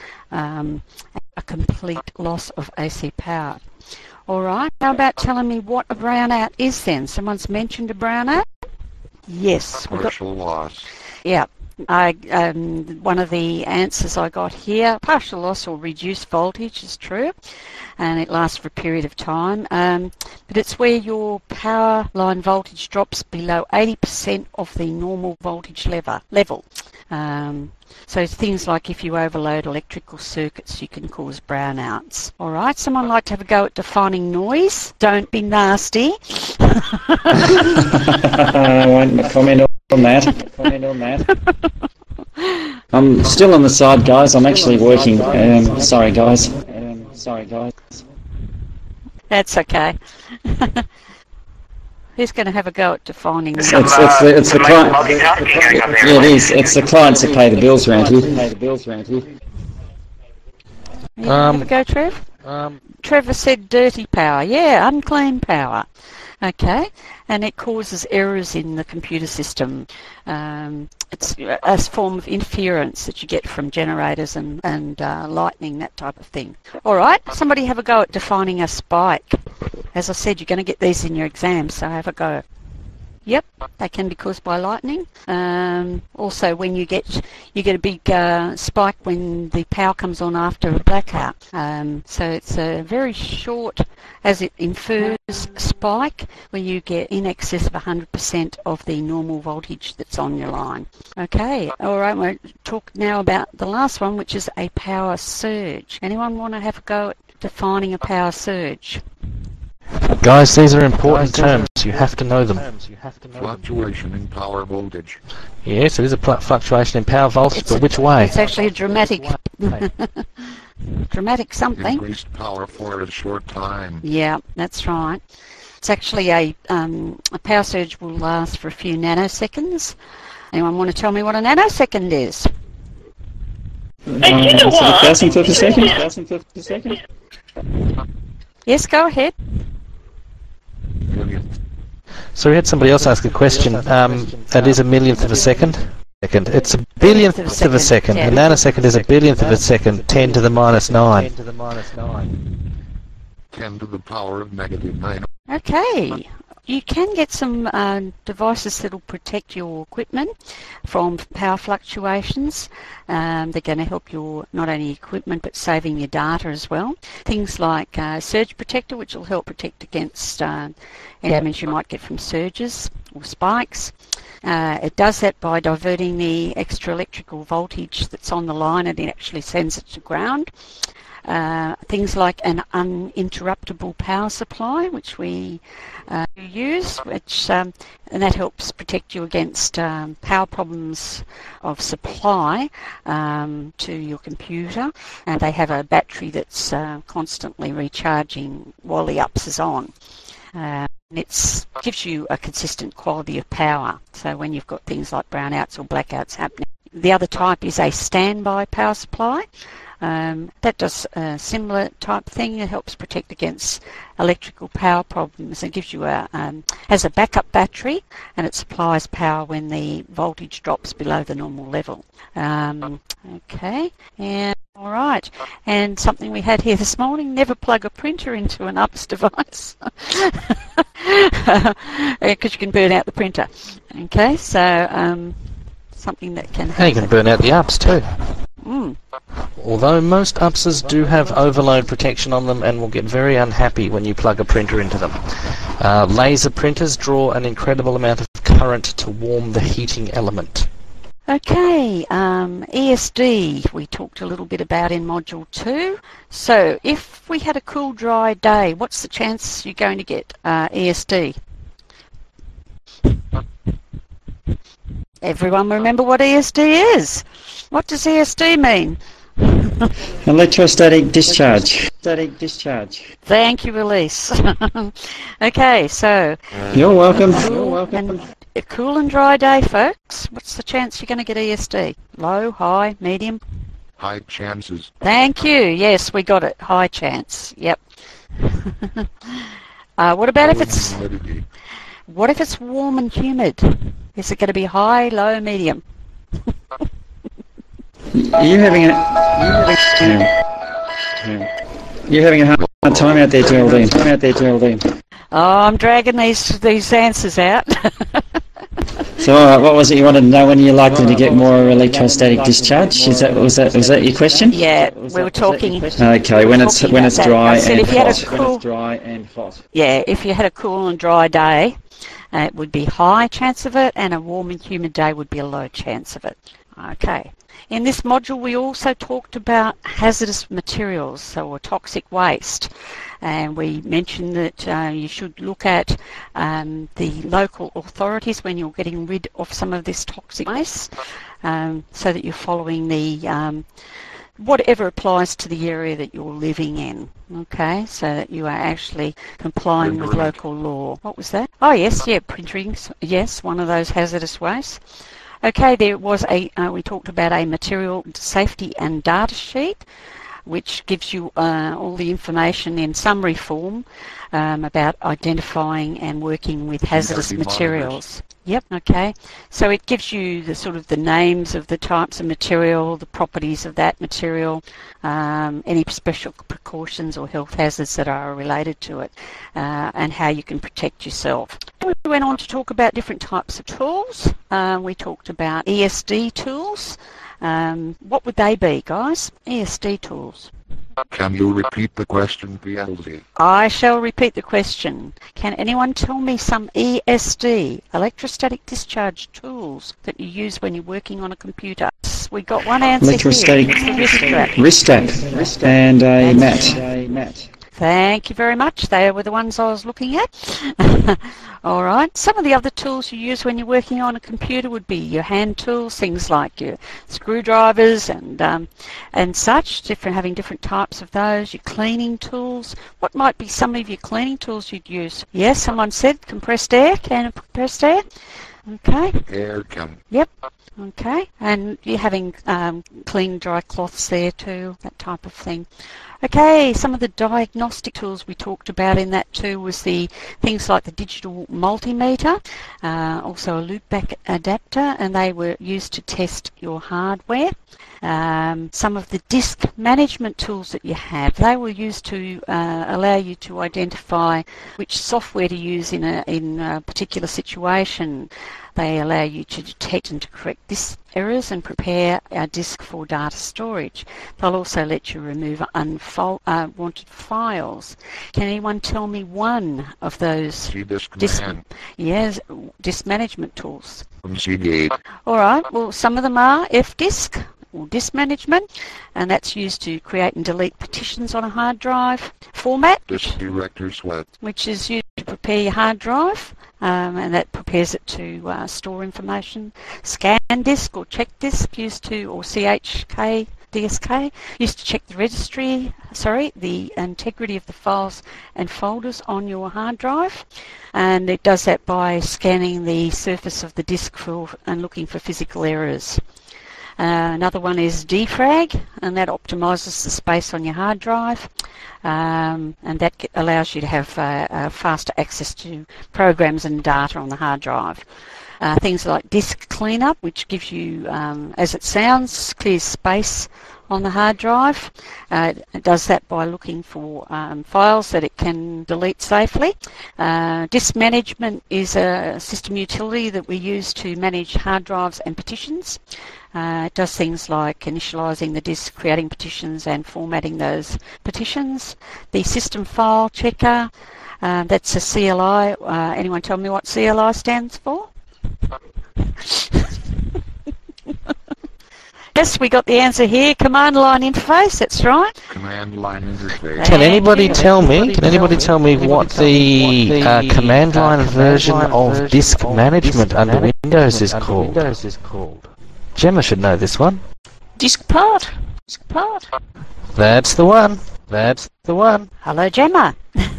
a complete loss of AC power. All right, how about telling me what a brownout is then? Someone's mentioned a brownout? Yes. Partial loss. Yeah. One of the answers I got here, partial loss or reduced voltage is true, and it lasts for a period of time, but it's where your power line voltage drops below 80% of the normal voltage level. So things like if you overload electrical circuits, you can cause brownouts. All right, someone like to have a go at defining noise? Don't be nasty. I won't comment on that. I'm still on the side, guys. I'm actually working. Sorry, guys. That's okay. Who's going to have a go at defining noise? It's the client. Yeah, it is. It's the clients that pay the bills around here. You have a go, Trev? Trevor said dirty power. Yeah, unclean power. Okay. and it causes errors in the computer system. It's a form of interference that you get from generators and lightning, that type of thing. All right, somebody have a go at defining a spike. As I said, you're going to get these in your exam, so have a go. Yep, they can be caused by lightning. Also, when you get a big spike when the power comes on after a blackout. So it's a very short, as it infers, spike where you get in excess of 100% of the normal voltage that's on your line. Okay, all right, we'll talk now about the last one, which is a power surge. Anyone want to have a go at defining a power surge? Guys, these are important terms. You have to know them. Fluctuation in power voltage. Yes, it is a fluctuation in power voltage, but which way? It's actually a dramatic something. Increased power for a short time. Yeah, that's right. It's actually a power surge will last for a few nanoseconds. Anyone want to tell me what a nanosecond is? Hey, you know what? 1,000th of a second? Yes, go ahead. Million. So we had somebody else ask a question. That is a millionth of a second. It's a billionth of a second. A nanosecond is a billionth of a second. 10 to the minus 9. 10 to the power of -9. Okay. You can get some devices that will protect your equipment from power fluctuations. They're going to help your not only equipment but saving your data as well. Things like surge protector, which will help protect against any damage you might get from surges or spikes. It does that by diverting the extra electrical voltage that's on the line, and it actually sends it to ground. Things like an uninterruptible power supply, which we use, and that helps protect you against power problems of supply to your computer. And they have a battery that's constantly recharging while the UPS is on. It gives you a consistent quality of power. So when you've got things like brownouts or blackouts happening. The other type is a standby power supply. That does a similar type thing. It helps protect against electrical power problems. It gives you has a backup battery, and it supplies power when the voltage drops below the normal level. Okay, and all right. And something we had here this morning: never plug a printer into an UPS device because you can burn out the printer. Okay, so something that can. And you can burn out the UPS too. Mm. Although most UPSs do have overload protection on them and will get very unhappy when you plug a printer into them. Laser printers draw an incredible amount of current to warm the heating element. Okay, ESD we talked a little bit about in Module 2. So if we had a cool, dry day, what's the chance you're going to get ESD? Everyone remember what ESD is? What does ESD mean? Electrostatic discharge. Static discharge. Thank you, Elise. Okay, so You're welcome. a cool and dry day, folks. What's the chance you're going to get ESD? Low, high, medium? High chances. Thank you. Yes, we got it. High chance. Yep. What about if it's Humidity. what if it's warm and humid? Is it going to be high, low, medium? You're having a hard time out there, Geraldine. Oh, I'm dragging these answers out. So, what was it you wanted to know? When are you likely to get more electrostatic discharge? Was that your question? Yeah, we were talking. Okay, when it's dry and hot. Yeah, if you had a cool and dry day, it would be high chance of it, and a warm and humid day would be a low chance of it. Okay. In this module, we also talked about hazardous materials, or toxic waste, and we mentioned that you should look at the local authorities when you're getting rid of some of this toxic waste, so that you're following the whatever applies to the area that you're living in. Okay, so that you are actually complying with local law. What was that? Oh yes, yeah, printing. Yes, one of those hazardous wastes. Okay, there was we talked about a material safety and data sheet. which gives you all the information in summary form about identifying and working with hazardous materials. Yep, okay. So it gives you the sort of the names of the types of material, the properties of that material, any special precautions or health hazards that are related to it, and how you can protect yourself. We went on to talk about different types of tools. We talked about ESD tools. What would they be, guys? ESD tools. Can you repeat the question, PLZ? I shall repeat the question. Can anyone tell me some ESD, electrostatic discharge tools, that you use when you're working on a computer? We got one answer Electrostatic here. It's the wrist strap. wrist strap and a mat. Thank you very much. They were the ones I was looking at. All right. Some of the other tools you use when you're working on a computer would be your hand tools, things like your screwdrivers and such, having different types of those. Your cleaning tools. What might be some of your cleaning tools you'd use? Yes, someone said compressed air. Can of compressed air. Okay. Air can. Yep. Okay. And you're having clean, dry cloths there too, that type of thing. Okay, some of the diagnostic tools we talked about in that too was the things like the digital multimeter, also a loopback adapter, and they were used to test your hardware. Some of the disk management tools that you have, they were used to allow you to identify which software to use in a particular situation. They allow you to detect and to correct disk errors and prepare a disk for data storage. They'll also let you remove unwanted files. Can anyone tell me one of those disk management tools? From CD. All right. Well, some of them are F-disk or disk management, and that's used to create and delete partitions on a hard drive. Format, Disk director's web. which is used to prepare your hard drive, and that prepares it to store information. Scan disk or check disk used to, or CHK, DSK, used to check the integrity of the files and folders on your hard drive, and it does that by scanning the surface of the disk and looking for physical errors. Another one is defrag, and that optimises the space on your hard drive, and that allows you to have faster access to programs and data on the hard drive. Things like disk cleanup, which gives you, as it sounds, clear space on the hard drive. It does that by looking for files that it can delete safely. Disk management is a system utility that we use to manage hard drives and partitions. It does things like initializing the disk, creating partitions and formatting those partitions. The system file checker, that's a CLI. Anyone tell me what CLI stands for? Yes, we got the answer here. Command line interface, that's right. Command line interface. Can anybody tell me what the command line version of disk management under Windows is called? Gemma should know this one. Diskpart. That's the one. Hello, Gemma.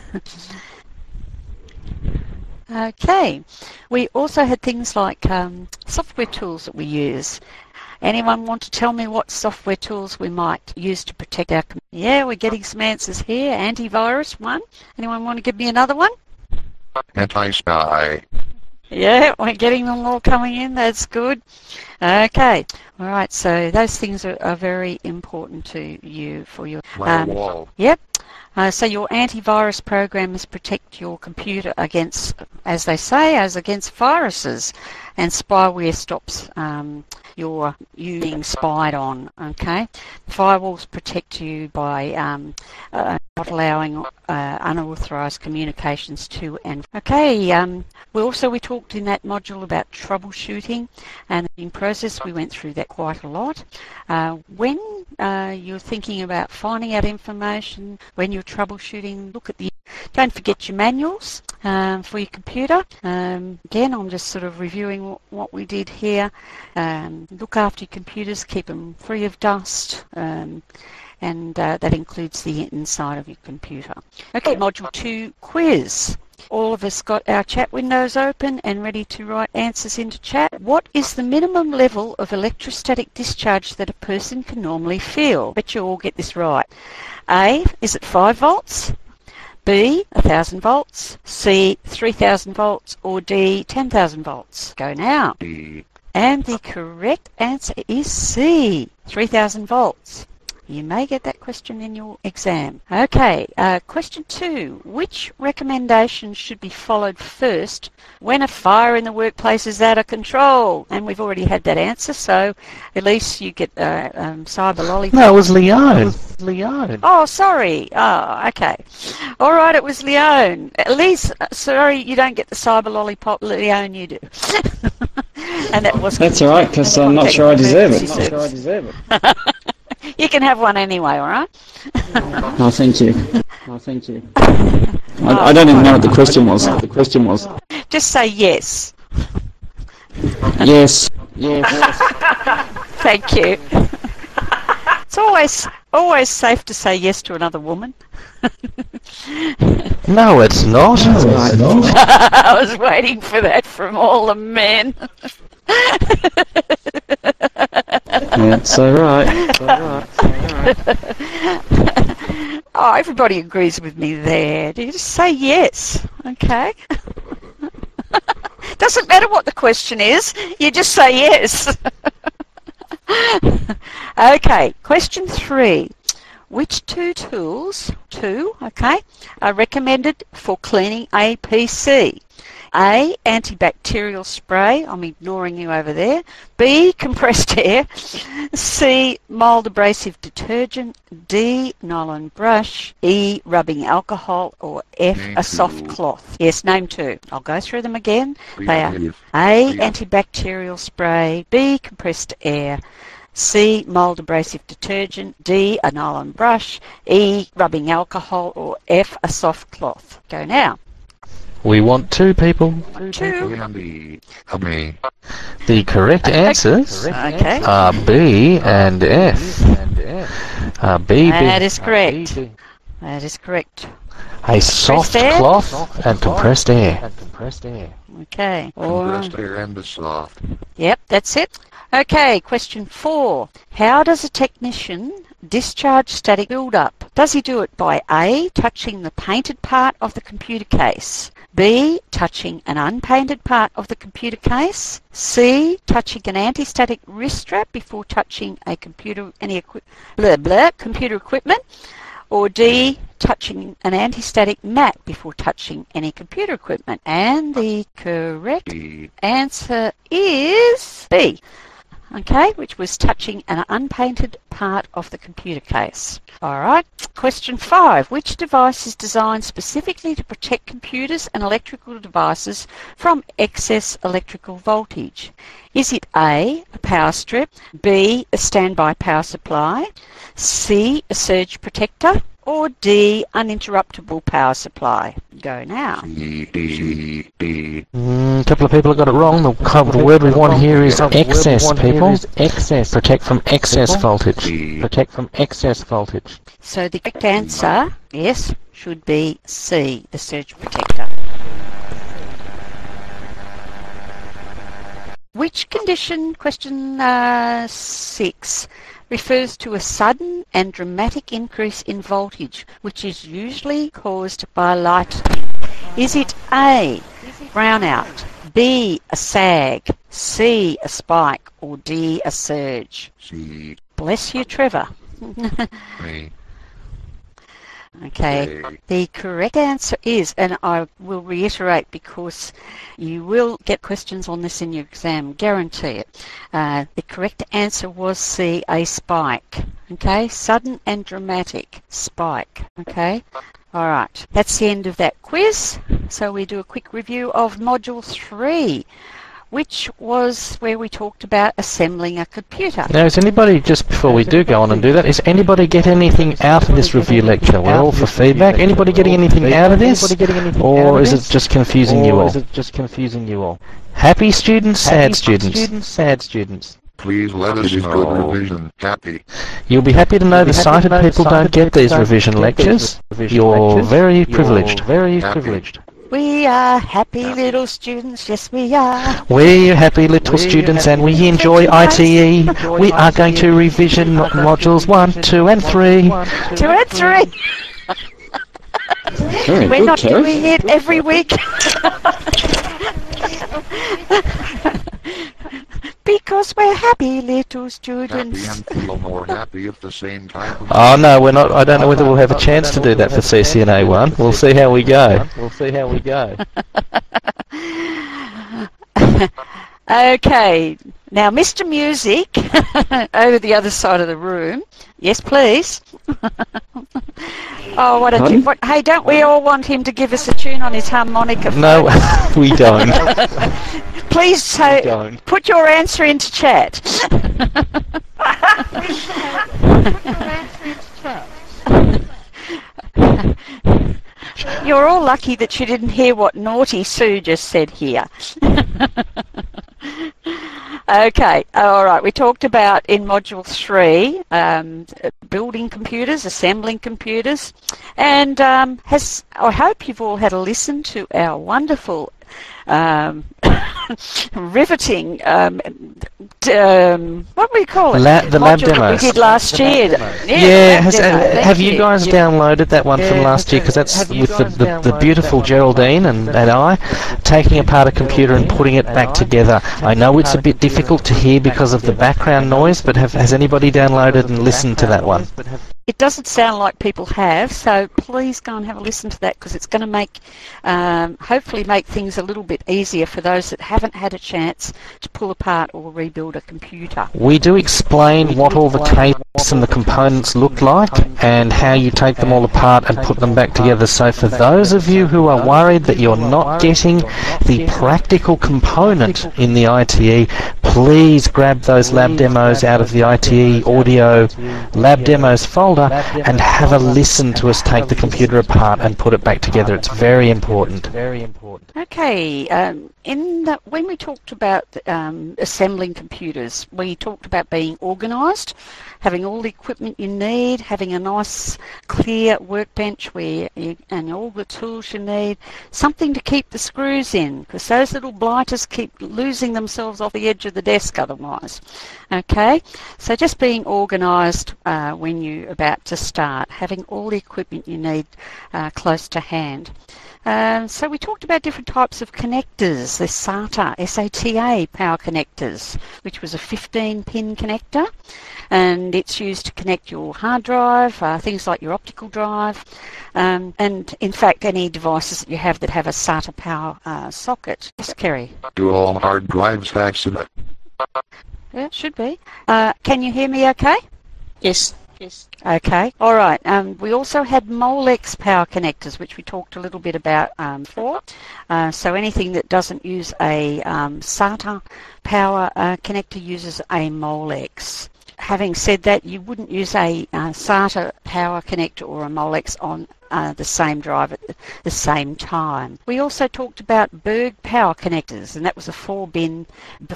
Okay. We also had things like software tools that we use. Anyone want to tell me what software tools we might use to protect our computer? Yeah, we're getting some answers here. Antivirus, one. Anyone want to give me another one? Anti-spy. Yeah, we're getting them all coming in. That's good. Okay. All right. So those things are very important to you for your... Firewall. Yep. So your antivirus programs protect your computer against, as they say, against viruses, and spyware stops you being spied on. Okay, firewalls protect you by not allowing unauthorized communications to and. Okay, we talked in that module about troubleshooting, and in process we went through that quite a lot. When you're thinking about finding out information, when you're troubleshooting, don't forget your manuals for your computer. Again, I'm just sort of reviewing what we did here. Look after your computers, keep them free of dust, and that includes the inside of your computer. Okay, Module 2, quiz. All of us got our chat windows open and ready to write answers into chat. What is the minimum level of electrostatic discharge that a person can normally feel? Bet you all get this right. A, is it 5 volts? B, 1,000 volts? C, 3,000 volts? Or D, 10,000 volts? Go now. D. And the correct answer is C, 3,000 volts. You may get that question in your exam. Okay, question 2. Which recommendation should be followed first when a fire in the workplace is out of control? And we've already had that answer, so at least you get cyber lollipop. No, it was Leone. Oh, sorry. Oh, okay. All right, it was Leone. At least, sorry, you don't get the cyber lollipop. Leone, you do. And that was. That's all right, because I'm not sure I deserve it. You can have one anyway, all right? Oh, thank you. I don't even know what the question was. Just say yes. Yes. Thank you. It's always safe to say yes to another woman. No, it's not. I was waiting for that from all the men. That's all right. Oh, everybody agrees with me there. You just say yes, okay? Doesn't matter what the question is, you just say yes. Okay, question 3. Which 2 tools, are recommended for cleaning a PC? A, antibacterial spray, I'm ignoring you over there. B, compressed air. C, mild abrasive detergent. D, nylon brush. E, rubbing alcohol. Or F, Name a soft 2. cloth. Yes, name 2. I'll go through them again. Please, They are please. A, antibacterial spray. B, compressed air. C, mild abrasive detergent. D, a nylon brush. E, rubbing alcohol. Or F, a soft cloth. Go now. We want 2 people. 2. And B. Me. The correct answers Okay. are B and F. B That being is correct. That is correct. a soft air? cloth and compressed air. Okay. Compressed air and the soft. Yep, that's it. Okay, question 4. How does a technician discharge static build-up? Does he do it by A, touching the painted part of the computer case? B, touching an unpainted part of the computer case? C, touching an anti-static wrist strap before touching a computer equipment? Or D, touching an anti-static mat before touching any computer equipment? And the correct B. answer is B. Okay, which was touching an unpainted part of the computer case. All right, question 5. Which device is designed specifically to protect computers and electrical devices from excess electrical voltage? Is it A, a power strip, B, a standby power supply, C, a surge protector, or D, uninterruptible power supply? Go now. C. D. D. A couple of people have got it wrong. The word we want here is excess, people. Protect from excess voltage. So the correct answer, yes, should be C, the surge protector. Which condition, question 6, refers to a sudden and dramatic increase in voltage, which is usually caused by lightning? Is it A, brownout, B, a sag, C, a spike, or D, a surge? C. Bless you, Trevor. Me. Okay, the correct answer is, and I will reiterate because you will get questions on this in your exam, guarantee it. The correct answer was C, a spike. Okay, sudden and dramatic spike. Okay, all right, that's the end of that quiz. So we do a quick review of Module 3, which was where we talked about assembling a computer. Now, is anybody, just before we do go on and do that, is anybody get anything out of this review lecture? We're all for feedback. Anybody getting anything out of this? Or is it just confusing you all? Happy students, sad students. Please let us know. Revision. Happy. You'll be happy to know the sighted people don't get these revision lectures. You're very privileged. Happy. We are happy little students, yes we are. We're happy little students and we enjoy ITE. We are going to revision modules 1, 2 and 3. 2 and 3. Very We're good, not Terry. doing it every week. Because we're happy little Happy students. and feel more happy at the same time. Oh no, we're not. I don't know whether we'll have a chance to do that for CCNA 1. We'll see how we go. Okay, now Mr. Music, over the other side of the room. Yes, please. Oh, what a Pardon? hey! Don't we all want him to give us a tune on his harmonica? No, we don't. Please don't. put your answer into chat. You're all lucky that you didn't hear what Naughty Sue just said here. Okay, all right. We talked about in Module 3 building computers, assembling computers, and I hope you've all had a listen to our wonderful riveting what do we call it? The lab Module that demos. we did last year. Yeah, the lab demo. have Thank you guys downloaded that one from last year? Because that's with the beautiful Geraldine and I taking apart a computer and putting it back together. I know it's a bit difficult to hear because of the background noise, but has anybody downloaded and listened to that one? It doesn't sound like people have, so please go and have a listen to that because it's going to make, hopefully make things a little bit easier for those that haven't had a chance to pull apart or rebuild a computer. We do explain what all the tapes and the components look like and how you take them all apart and put them back together. So for those of you who are worried that you're not getting the practical component in the ITE, please grab those lab demos out of the ITE audio lab demos folder and have a listen to us take the computer apart and put it back together. It's very important. Okay, when we talked about assembling computers, we talked about being organised, having all the equipment you need, having a nice clear workbench and all the tools you need, something to keep the screws in, because those little blighters keep losing themselves off the edge of the desk otherwise. Okay, so just being organised when you're about to start, having all the equipment you need close to hand. So we talked about different types of connectors, the SATA, S-A-T-A power connectors, which was a 15-pin connector, and it's used to connect your hard drive, things like your optical drive, and in fact any devices that you have that have a SATA power socket. Yes, Kerry? Do all hard drives have SATA? Yeah, it should be. Can you hear me okay? Yes. Okay, all right. We also had Molex power connectors, which we talked a little bit about before. So anything that doesn't use a SATA power connector uses a Molex. Having said that, you wouldn't use a SATA power connector or a Molex on the same drive at the same time. We also talked about Berg power connectors, and that was a 4-pin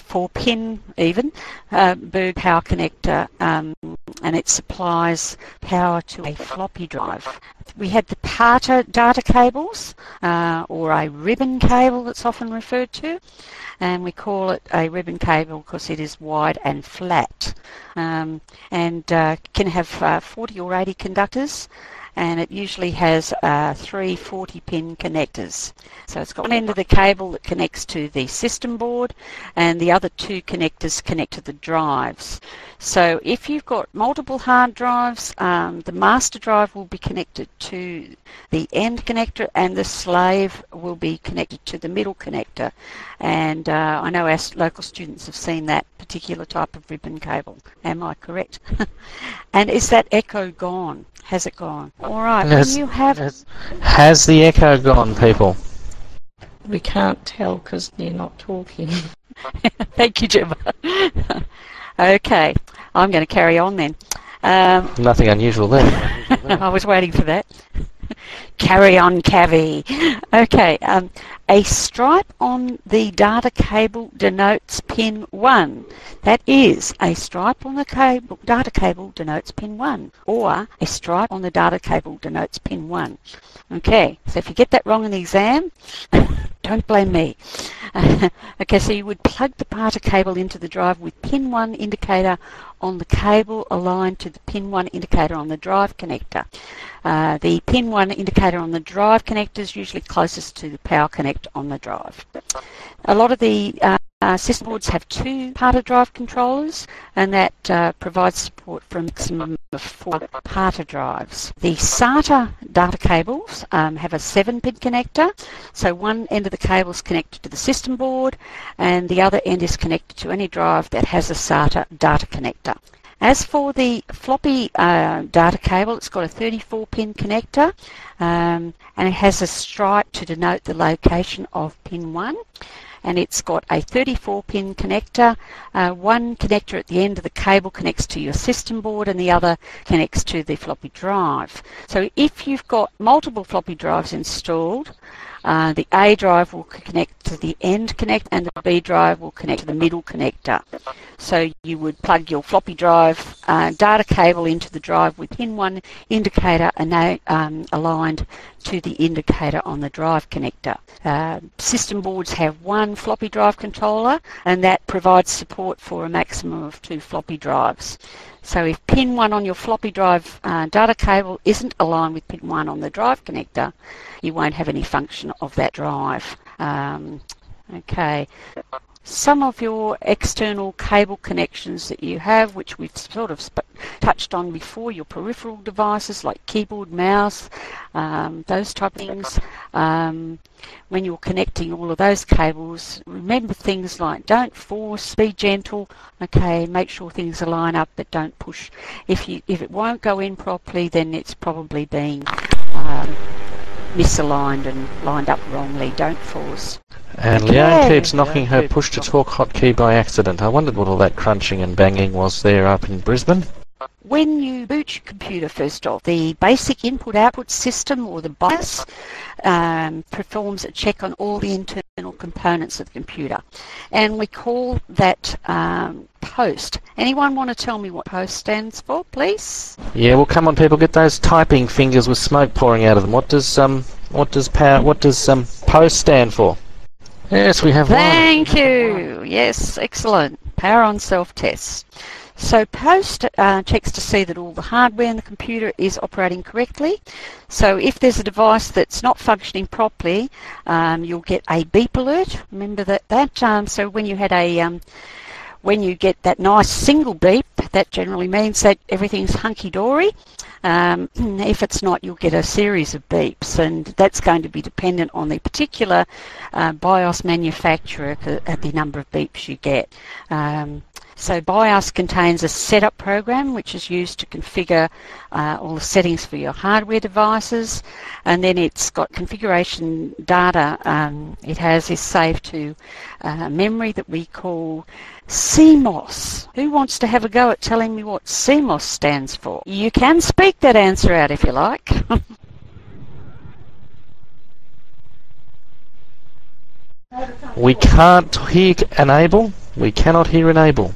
even Berg power connector, and it supplies power to a floppy drive. We had the PATA data cables, or a ribbon cable that's often referred to, and we call it a ribbon cable because it is wide and flat, and can have 40 or 80 conductors, and it usually has 3 40-pin connectors. So it's got one end of the cable that connects to the system board, and the other 2 connectors connect to the drives. So if you've got multiple hard drives, the master drive will be connected to the end connector, and the slave will be connected to the middle connector. And I know our local students have seen that particular type of ribbon cable. Am I correct? And is that echo gone? Has it gone? All right. When you have... Has the echo gone, people? We can't tell because you're not talking. Thank you, Gemma. Okay, I'm going to carry on then. Nothing unusual there. I was waiting for that. Carry on, Cavi. Okay, a stripe on the data cable denotes pin 1. That is, a stripe on the data cable denotes pin 1, or a stripe on the data cable denotes pin 1. Okay, so if you get that wrong in the exam, don't blame me. Okay, so you would plug the data cable into the drive with pin 1 indicator on the cable aligned to the pin 1 indicator on the drive connector. The pin 1 indicator on the drive connector is usually closest to the power connector on the drive. A lot of the system boards have 2 PARTA drive controllers, and that provides support for a maximum of 4 PARTA drives. The SATA data cables have a 7-pin connector, so one end of the cable is connected to the system board and the other end is connected to any drive that has a SATA data connector. As for the floppy data cable, it's got a 34-pin connector and it has a stripe to denote the location of pin 1. And it's got a 34-pin connector. One connector at the end of the cable connects to your system board and the other connects to the floppy drive. So if you've got multiple floppy drives installed, the A drive will connect to the end connector and the B drive will connect to the middle connector. So you would plug your floppy drive data cable into the drive with pin 1 indicator aligned to the indicator on the drive connector. System boards have 1 floppy drive controller and that provides support for a maximum of 2 floppy drives. So if pin 1 on your floppy drive data cable isn't aligned with pin 1 on the drive connector, you won't have any function of that drive. Okay. Some of your external cable connections that you have, which we've sort of touched on before, your peripheral devices like keyboard, mouse, those type of things. When you're connecting all of those cables, remember things like don't force, be gentle, okay, make sure things line up but don't push. If it won't go in properly, then it's probably been misaligned and lined up wrongly. Don't force. And Leanne keeps knocking her push-to-talk hotkey by accident. I wondered what all that crunching and banging was there up in Brisbane. When you boot your computer, first off, the basic input-output system, or the BIOS, performs a check on all the internal components of the computer. And we call that POST. Anyone want to tell me what POST stands for, please? Yeah, well, come on, people, get those typing fingers with smoke pouring out of them. What does POST stand for? Yes, we have one. Thank you. Yes, excellent. Power on self-test. So POST checks to see that all the hardware in the computer is operating correctly. So if there's a device that's not functioning properly, you'll get a beep alert. Remember that. So when you had when you get that nice single beep, that generally means that everything's hunky-dory. If it's not, you'll get a series of beeps, and that's going to be dependent on the particular BIOS manufacturer, the number of beeps you get. So BIOS contains a setup program which is used to configure all the settings for your hardware devices, and then it's got configuration data it is saved to memory that we call CMOS. Who wants to have a go at telling me what CMOS stands for? You can speak that answer out if you like. We can't hear enable. We cannot hear enable.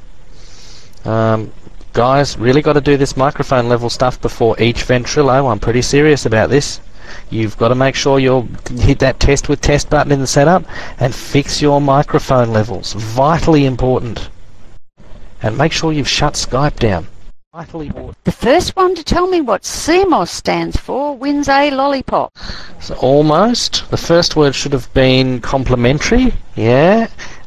Guys, really got to do this microphone level stuff before each ventrilo. I'm pretty serious about this. You've got to make sure you hit that test with test button in the setup and fix your microphone levels. Vitally important. And make sure you've shut Skype down. Vitally important. The first one to tell me what CMOS stands for wins a lollipop. So almost. The first word should have been complementary. Yeah.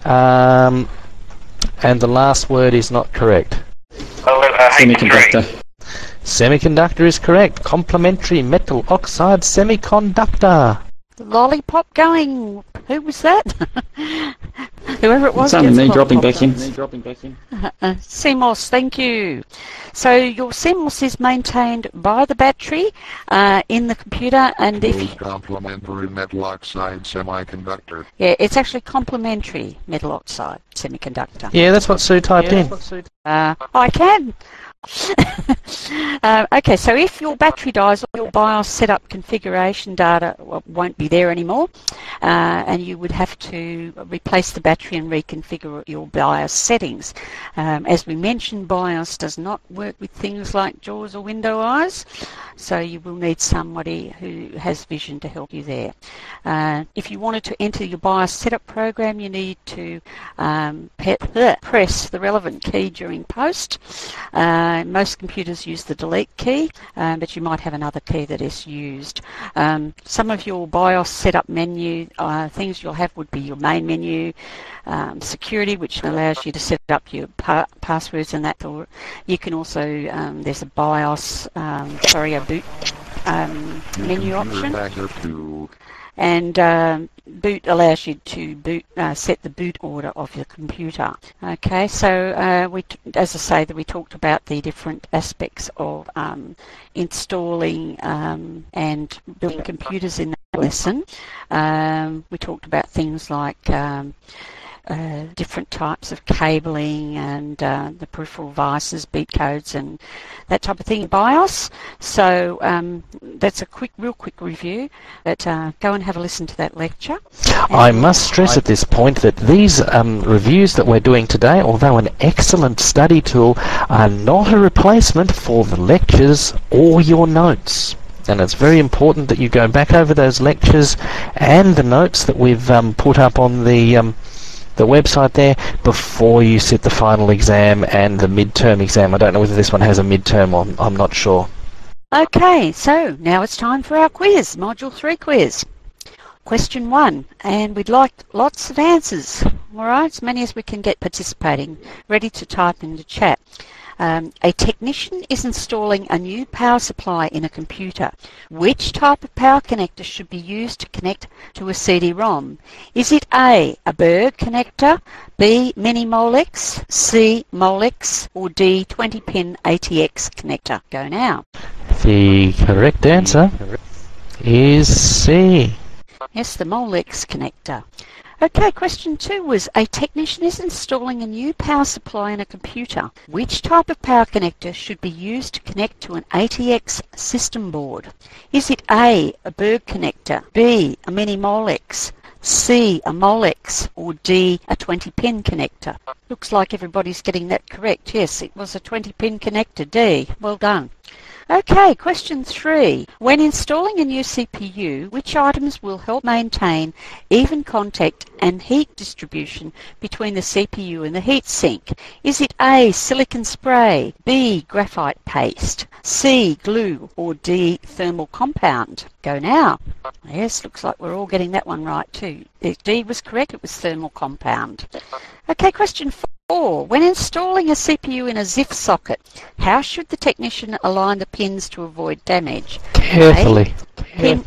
And the last word is not correct. Semiconductor. Semiconductor is correct. Complementary metal oxide semiconductor. Lollipop going. Who was that? Whoever it was. It's only gets me a dropping lollipop. back in. CMOS, thank you. So your CMOS is maintained by the battery in the computer, and if Complementary metal oxide semiconductor. yeah, it's actually complementary metal oxide semiconductor. Yeah, that's what Sue typed in. I can Okay, so if your battery dies, your BIOS setup configuration data won't be there anymore, and you would have to replace the battery and reconfigure your BIOS settings. As we mentioned, BIOS does not work with things like JAWS or Window Eyes, so you will need somebody who has vision to help you there. If you wanted to enter your BIOS setup program, you need to press the relevant key during post. Most computers use the delete key, but you might have another key that is used. Some of your BIOS setup menu things you'll have would be your main menu, security, which allows you to set up your passwords and that. Or you can also, there's a BIOS, a boot menu option. And boot allows you to set the boot order of your computer. Okay, so as I say, that we talked about the different aspects of installing and building computers in that lesson. We talked about things like different types of cabling and the peripheral devices, beat codes and that type of thing in BIOS. So that's a real quick review, but go and have a listen to that lecture. I must stress at this point that these reviews that we're doing today, although an excellent study tool, are not a replacement for the lectures or your notes. And it's very important that you go back over those lectures and the notes that we've put up on the website there before you sit the final exam and the midterm exam. I don't know whether this one has a midterm or I'm not sure. Okay, so now it's time for our quiz, Module 3 quiz. Question 1, and we'd like lots of answers, all right, as many as we can get participating, ready to type in the chat. A technician is installing a new power supply in a computer. Which type of power connector should be used to connect to a CD-ROM? Is it A, a Berg connector, B, mini Molex, C, Molex, or D, 20-pin ATX connector? Go now. The correct answer is C. Yes, the Molex connector. Okay, question 2 was a technician is installing a new power supply in a computer. Which type of power connector should be used to connect to an ATX system board? Is it A, a Berg connector, B, a mini Molex, C, a Molex, or D, a 20-pin connector? Looks like everybody's getting that correct. Yes, it was a 20-pin connector, D. Well done. Okay, question 3. When installing a new CPU, which items will help maintain even contact and heat distribution between the CPU and the heatsink? Is it A, silicon spray, B, graphite paste, C, glue, or D, thermal compound? Go now. Yes, looks like we're all getting that one right too. D was correct, it was thermal compound. Okay, question 4. When installing a CPU in a ZIF socket, how should the technician align the pins to avoid damage? Carefully. Pin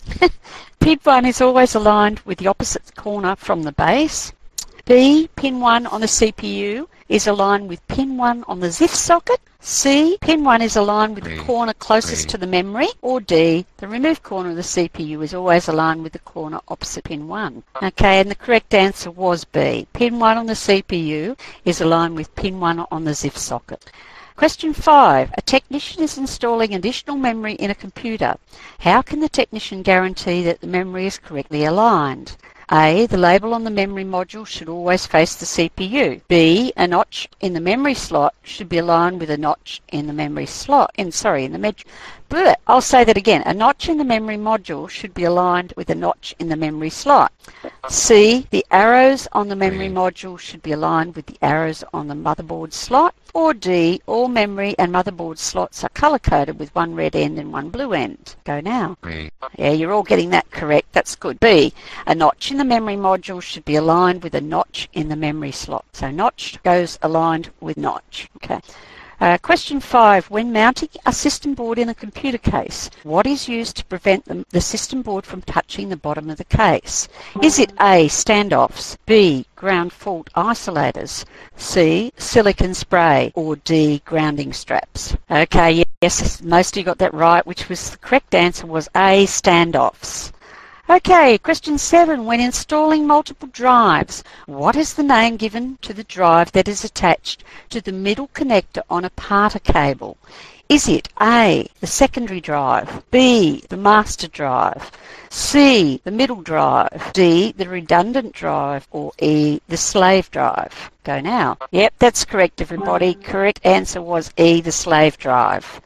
1 is always aligned with the opposite corner from the base. B, pin 1 on the CPU is aligned with pin 1 on the ZIF socket. C, pin 1 is aligned with the corner closest to the memory. Or D, the removed corner of the CPU is always aligned with the corner opposite pin 1. Okay, and the correct answer was B. Pin 1 on the CPU is aligned with pin 1 on the ZIF socket. Question 5. A technician is installing additional memory in a computer. How can the technician guarantee that the memory is correctly aligned? A, the label on the memory module should always face the CPU. B, a notch in the memory slot should be aligned with a notch in the memory slot. I'll say that again. A notch in the memory module should be aligned with a notch in the memory slot. C, the arrows on the memory module should be aligned with the arrows on the motherboard slot. Or D, all memory and motherboard slots are color-coded with one red end and one blue end. Go now. Yeah, you're all getting that correct. That's good. B, a notch in the memory module should be aligned with a notch in the memory slot. So notch goes aligned with notch. Okay. Question 5. When mounting a system board in a computer case, what is used to prevent the system board from touching the bottom of the case? Is it A, standoffs, B, ground fault isolators, C, silicon spray, or D, grounding straps? Okay, yes, most of you got that right, which was the correct answer was A, standoffs. Okay, question 7. When installing multiple drives, what is the name given to the drive that is attached to the middle connector on a parter cable? Is it A, the secondary drive, B, the master drive, C, the middle drive, D, the redundant drive, or E, the slave drive? Go now. Yep, that's correct, everybody. Correct answer was E, the slave drive.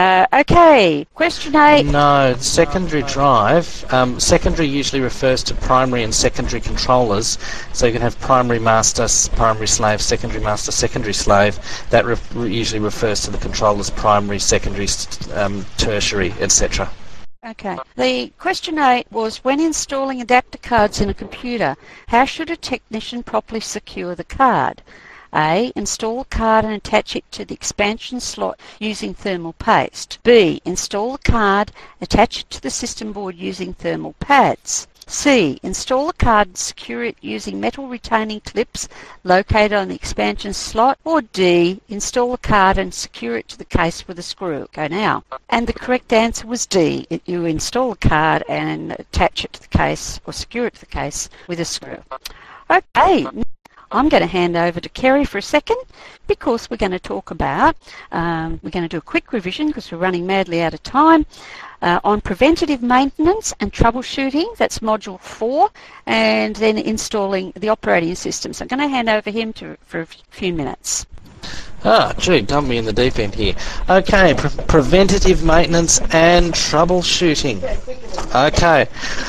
Okay, question 8. No, the secondary drive, secondary usually refers to primary and secondary controllers. So you can have primary master, primary slave, secondary master, secondary slave. That usually refers to the controllers primary, secondary, tertiary, etc. Okay. The question 8 was, when installing adapter cards in a computer, how should a technician properly secure the card? A. Install a card and attach it to the expansion slot using thermal paste. B. Install the card, attach it to the system board using thermal pads. C. Install the card and secure it using metal retaining clips located on the expansion slot. Or D. Install the card and secure it to the case with a screw. Go now. And the correct answer was D. You install the card and attach it to the case or secure it to the case with a screw. Okay. I'm going to hand over to Kerry for a second because we're going to talk about, we're going to do a quick revision because we're running madly out of time, on preventative maintenance and troubleshooting. That's module 4, and then installing the operating system. So I'm going to hand over him for a few minutes. Gee, dump me in the deep end here. Okay, preventative maintenance and troubleshooting. Okay.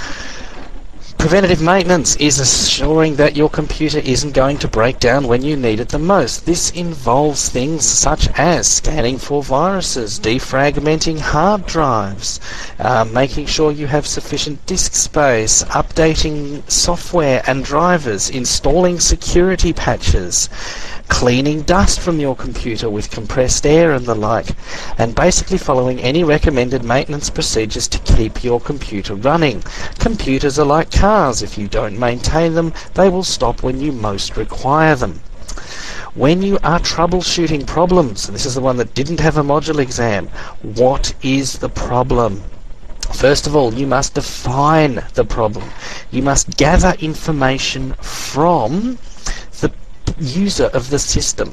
Preventative maintenance is assuring that your computer isn't going to break down when you need it the most. This involves things such as scanning for viruses, defragmenting hard drives, making sure you have sufficient disk space, updating software and drivers, installing security patches, cleaning dust from your computer with compressed air and the like, and basically following any recommended maintenance procedures to keep your computer running. Computers are like cars. If you don't maintain them, they will stop when you most require them. When you are troubleshooting problems, and this is the one that didn't have a module exam, what is the problem? First of all, you must define the problem. You must gather information from the user of the system.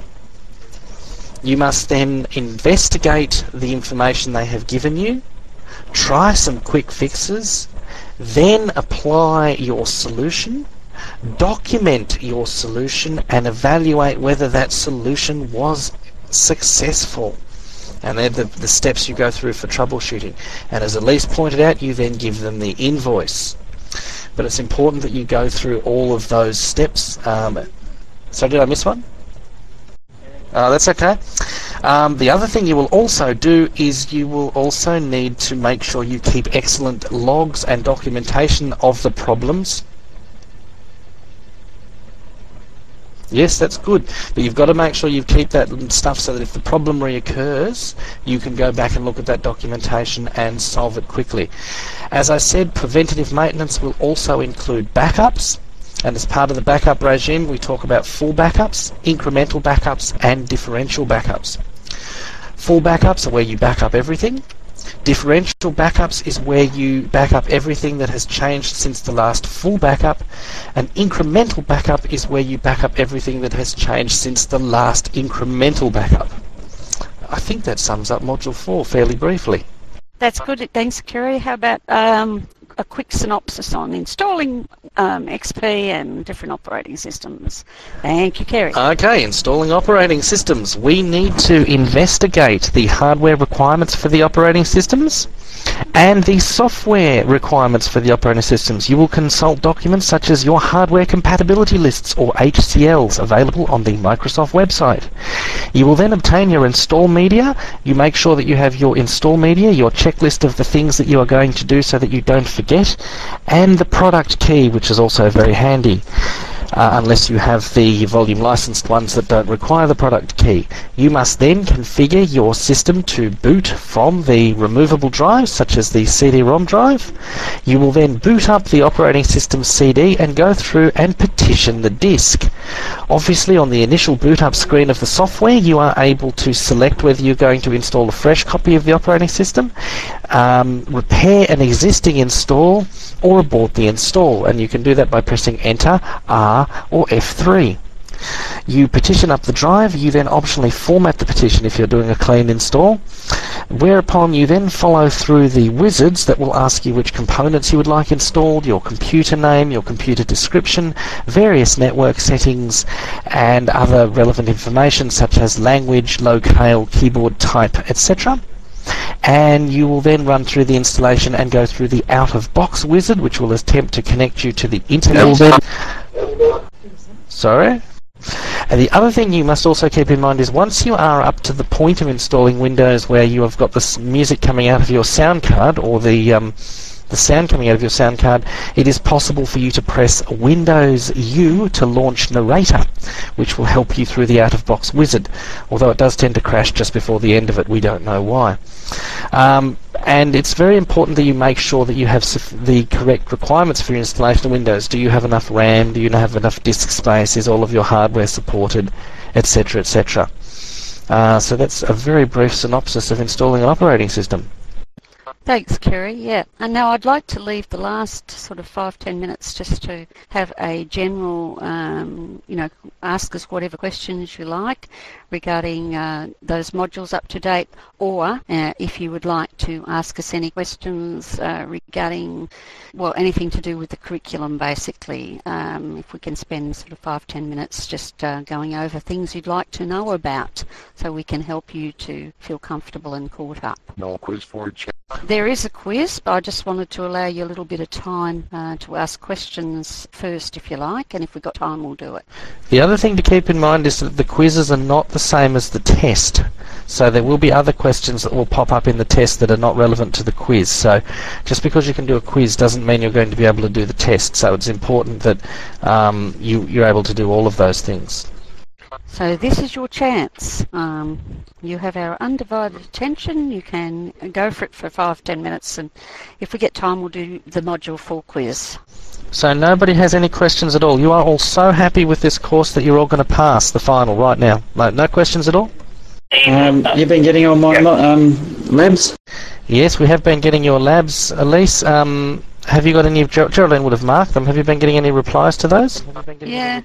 You must then investigate the information they have given you, try some quick fixes, then apply your solution, document your solution, and evaluate whether that solution was successful. And they're the steps you go through for troubleshooting. And as Elise pointed out, you then give them the invoice. But it's important that you go through all of those steps. So did I miss one? That's okay. The other thing you will also do is you will also need to make sure you keep excellent logs and documentation of the problems. Yes, that's good, but you've got to make sure you keep that stuff so that if the problem reoccurs, you can go back and look at that documentation and solve it quickly. As I said, preventative maintenance will also include backups. And as part of the backup regime, we talk about full backups, incremental backups, and differential backups. Full backups are where you back up everything. Differential backups is where you back up everything that has changed since the last full backup. And incremental backup is where you back up everything that has changed since the last incremental backup. I think that sums up Module 4 fairly briefly. That's good. Thanks, Kerry. How about a quick synopsis on installing XP and different operating systems? Thank you, Kerry. Okay, installing operating systems. We need to investigate the hardware requirements for the operating systems and the software requirements for the operating systems. You will consult documents such as your hardware compatibility lists, or HCLs, available on the Microsoft website. You will then obtain your install media. You make sure that you have your install media, your checklist of the things that you are going to do so that you don't forget, and the product key, which is also very handy. Unless you have the volume licensed ones that don't require the product key. You must then configure your system to boot from the removable drives, such as the CD-ROM drive. You will then boot up the operating system CD and go through and partition the disk. Obviously, on the initial boot up screen of the software, you are able to select whether you're going to install a fresh copy of the operating system, repair an existing install, or abort the install, and you can do that by pressing Enter, R, or F3. You petition up the drive, you then optionally format the petition if you're doing a clean install, whereupon you then follow through the wizards that will ask you which components you would like installed, your computer name, your computer description, various network settings, and other relevant information such as language, locale, keyboard type, etc. And you will then run through the installation and go through the out-of-box wizard, which will attempt to connect you to the internet. Sorry? And the other thing you must also keep in mind is once you are up to the point of installing Windows where you have got this music coming out of your sound card, or the sound coming out of your sound card, it is possible for you to press Windows U to launch Narrator, which will help you through the out-of-box wizard. Although it does tend to crash just before the end of it, we don't know why. And it's very important that you make sure that you have the correct requirements for your installation of Windows. Do you have enough RAM? Do you have enough disk space? Is all of your hardware supported? Etc. etc. So that's a very brief synopsis of installing an operating system. Thanks, Kerry. Yeah, and now I'd like to leave the last sort of 5-10 minutes just to have a general, ask us whatever questions you like regarding those modules up to date, or if you would like to ask us any questions regarding, well, anything to do with the curriculum, basically. If we can spend sort of 5-10 minutes just going over things you'd like to know about, so we can help you to feel comfortable and caught up. No quiz for chat. There is a quiz, but I just wanted to allow you a little bit of time to ask questions first, if you like, and if we've got time, we'll do it. The other thing to keep in mind is that the quizzes are not the same as the test. So there will be other questions that will pop up in the test that are not relevant to the quiz. So just because you can do a quiz doesn't mean you're going to be able to do the test. So it's important that you're able to do all of those things. So this is your chance. You have our undivided attention. You can go for it for 5-10 minutes, and if we get time, we'll do the Module 4 quiz. So nobody has any questions at all. You are all so happy with this course that you're all going to pass the final right now. No questions at all? You've been getting all my labs? Yes, we have been getting your labs, Elise. Have you got any? Geraldine would have marked them. Have you been getting any replies to those? Yeah.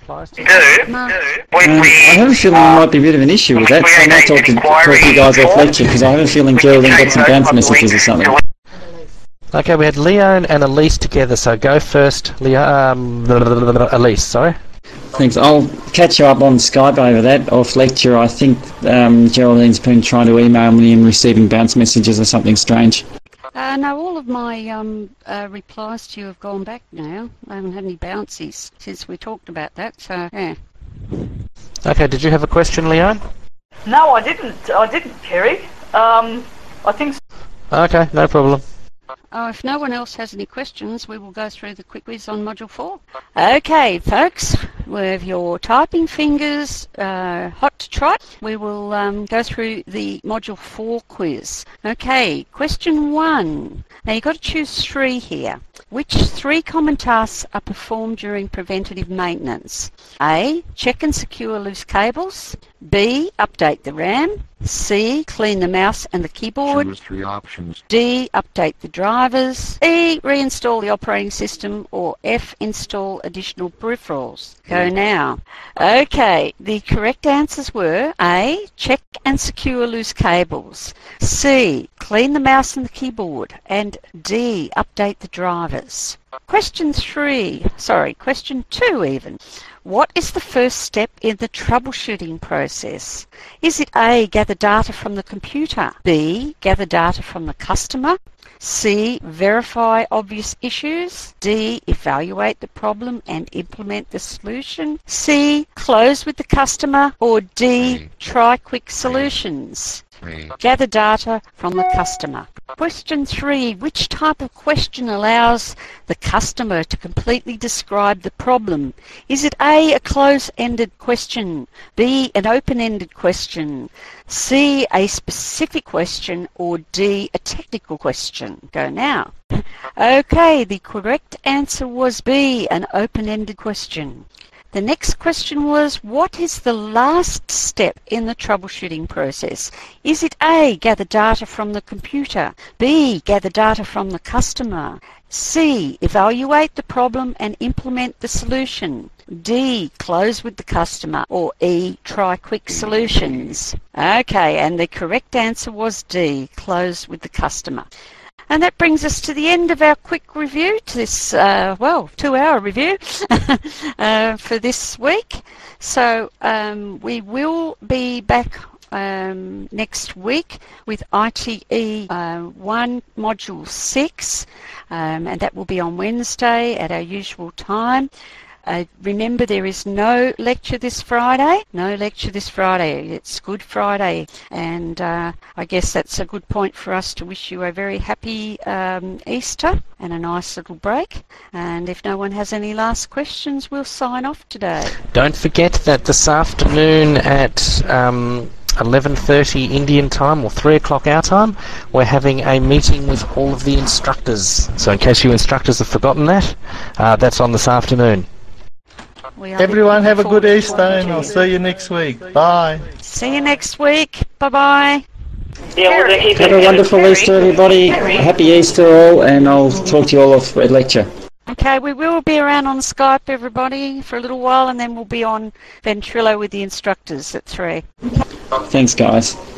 I have a feeling there might be a bit of an issue with that, so I might talk to you guys off lecture, because I have a feeling Geraldine got some bounce messages or something. Okay, we had Leon and Elise together, so go first, Elise, sorry. Thanks. I'll catch you up on Skype over that off lecture. I think Geraldine's been trying to email me and receiving bounce messages or something strange. No, all of my replies to you have gone back now. I haven't had any bouncies since we talked about that, so yeah. Okay, did you have a question, Leon? No, I didn't, Kerry. I think so. Okay, no problem. If no one else has any questions, we will go through the quick quiz on Module 4. Okay, folks, with your typing fingers hot to trot, we will go through the Module 4 quiz. Okay, question 1. Now you've got to choose 3 here. Which 3 common tasks are performed during preventative maintenance? A. Check and secure loose cables. B. Update the RAM. C. Clean the mouse and the keyboard. Choose 3 options. D. Update the drivers. E. Reinstall the operating system. Or F. Install additional peripherals. Go now. Okay, the correct answers were A. Check and secure loose cables. C. Clean the mouse and the keyboard. And D. Update the drivers. Question 2 even. What is the first step in the troubleshooting process? Is it A, gather data from the computer, B, gather data from the customer, C, verify obvious issues, D, evaluate the problem and implement the solution, C, close with the customer, or D, try quick solutions? Gather data from the customer. Question 3. Which type of question allows the customer to completely describe the problem? Is it A, a close-ended question, B, an open-ended question, C, a specific question, or D, a technical question? Go now. Okay, the correct answer was B, an open-ended question. The next question was, what is the last step in the troubleshooting process? Is it A, gather data from the computer, B, gather data from the customer, C, evaluate the problem and implement the solution, D, close with the customer, or E, try quick solutions? Okay, and the correct answer was D, close with the customer. And that brings us to the end of our quick review, to this, 2-hour review for this week. So we will be back next week with ITE 1 Module 6, and that will be on Wednesday at our usual time. Remember, there is no lecture this Friday. It's Good Friday, and I guess that's a good point for us to wish you a very happy Easter and a nice little break. And if no one has any last questions, we'll sign off today. Don't forget that this afternoon at 11:30 Indian time, or 3 o'clock our time, we're having a meeting with all of the instructors. So in case you instructors have forgotten that, that's on this afternoon. Everyone have a good Easter, and I'll see you next week. Bye. See you next week. Bye-bye. Have a wonderful Easter, everybody. Happy Easter all, and I'll talk to you all off at lecture. Okay, we will be around on Skype, everybody, for a little while, and then we'll be on Ventrilo with the instructors at 3. Thanks, guys.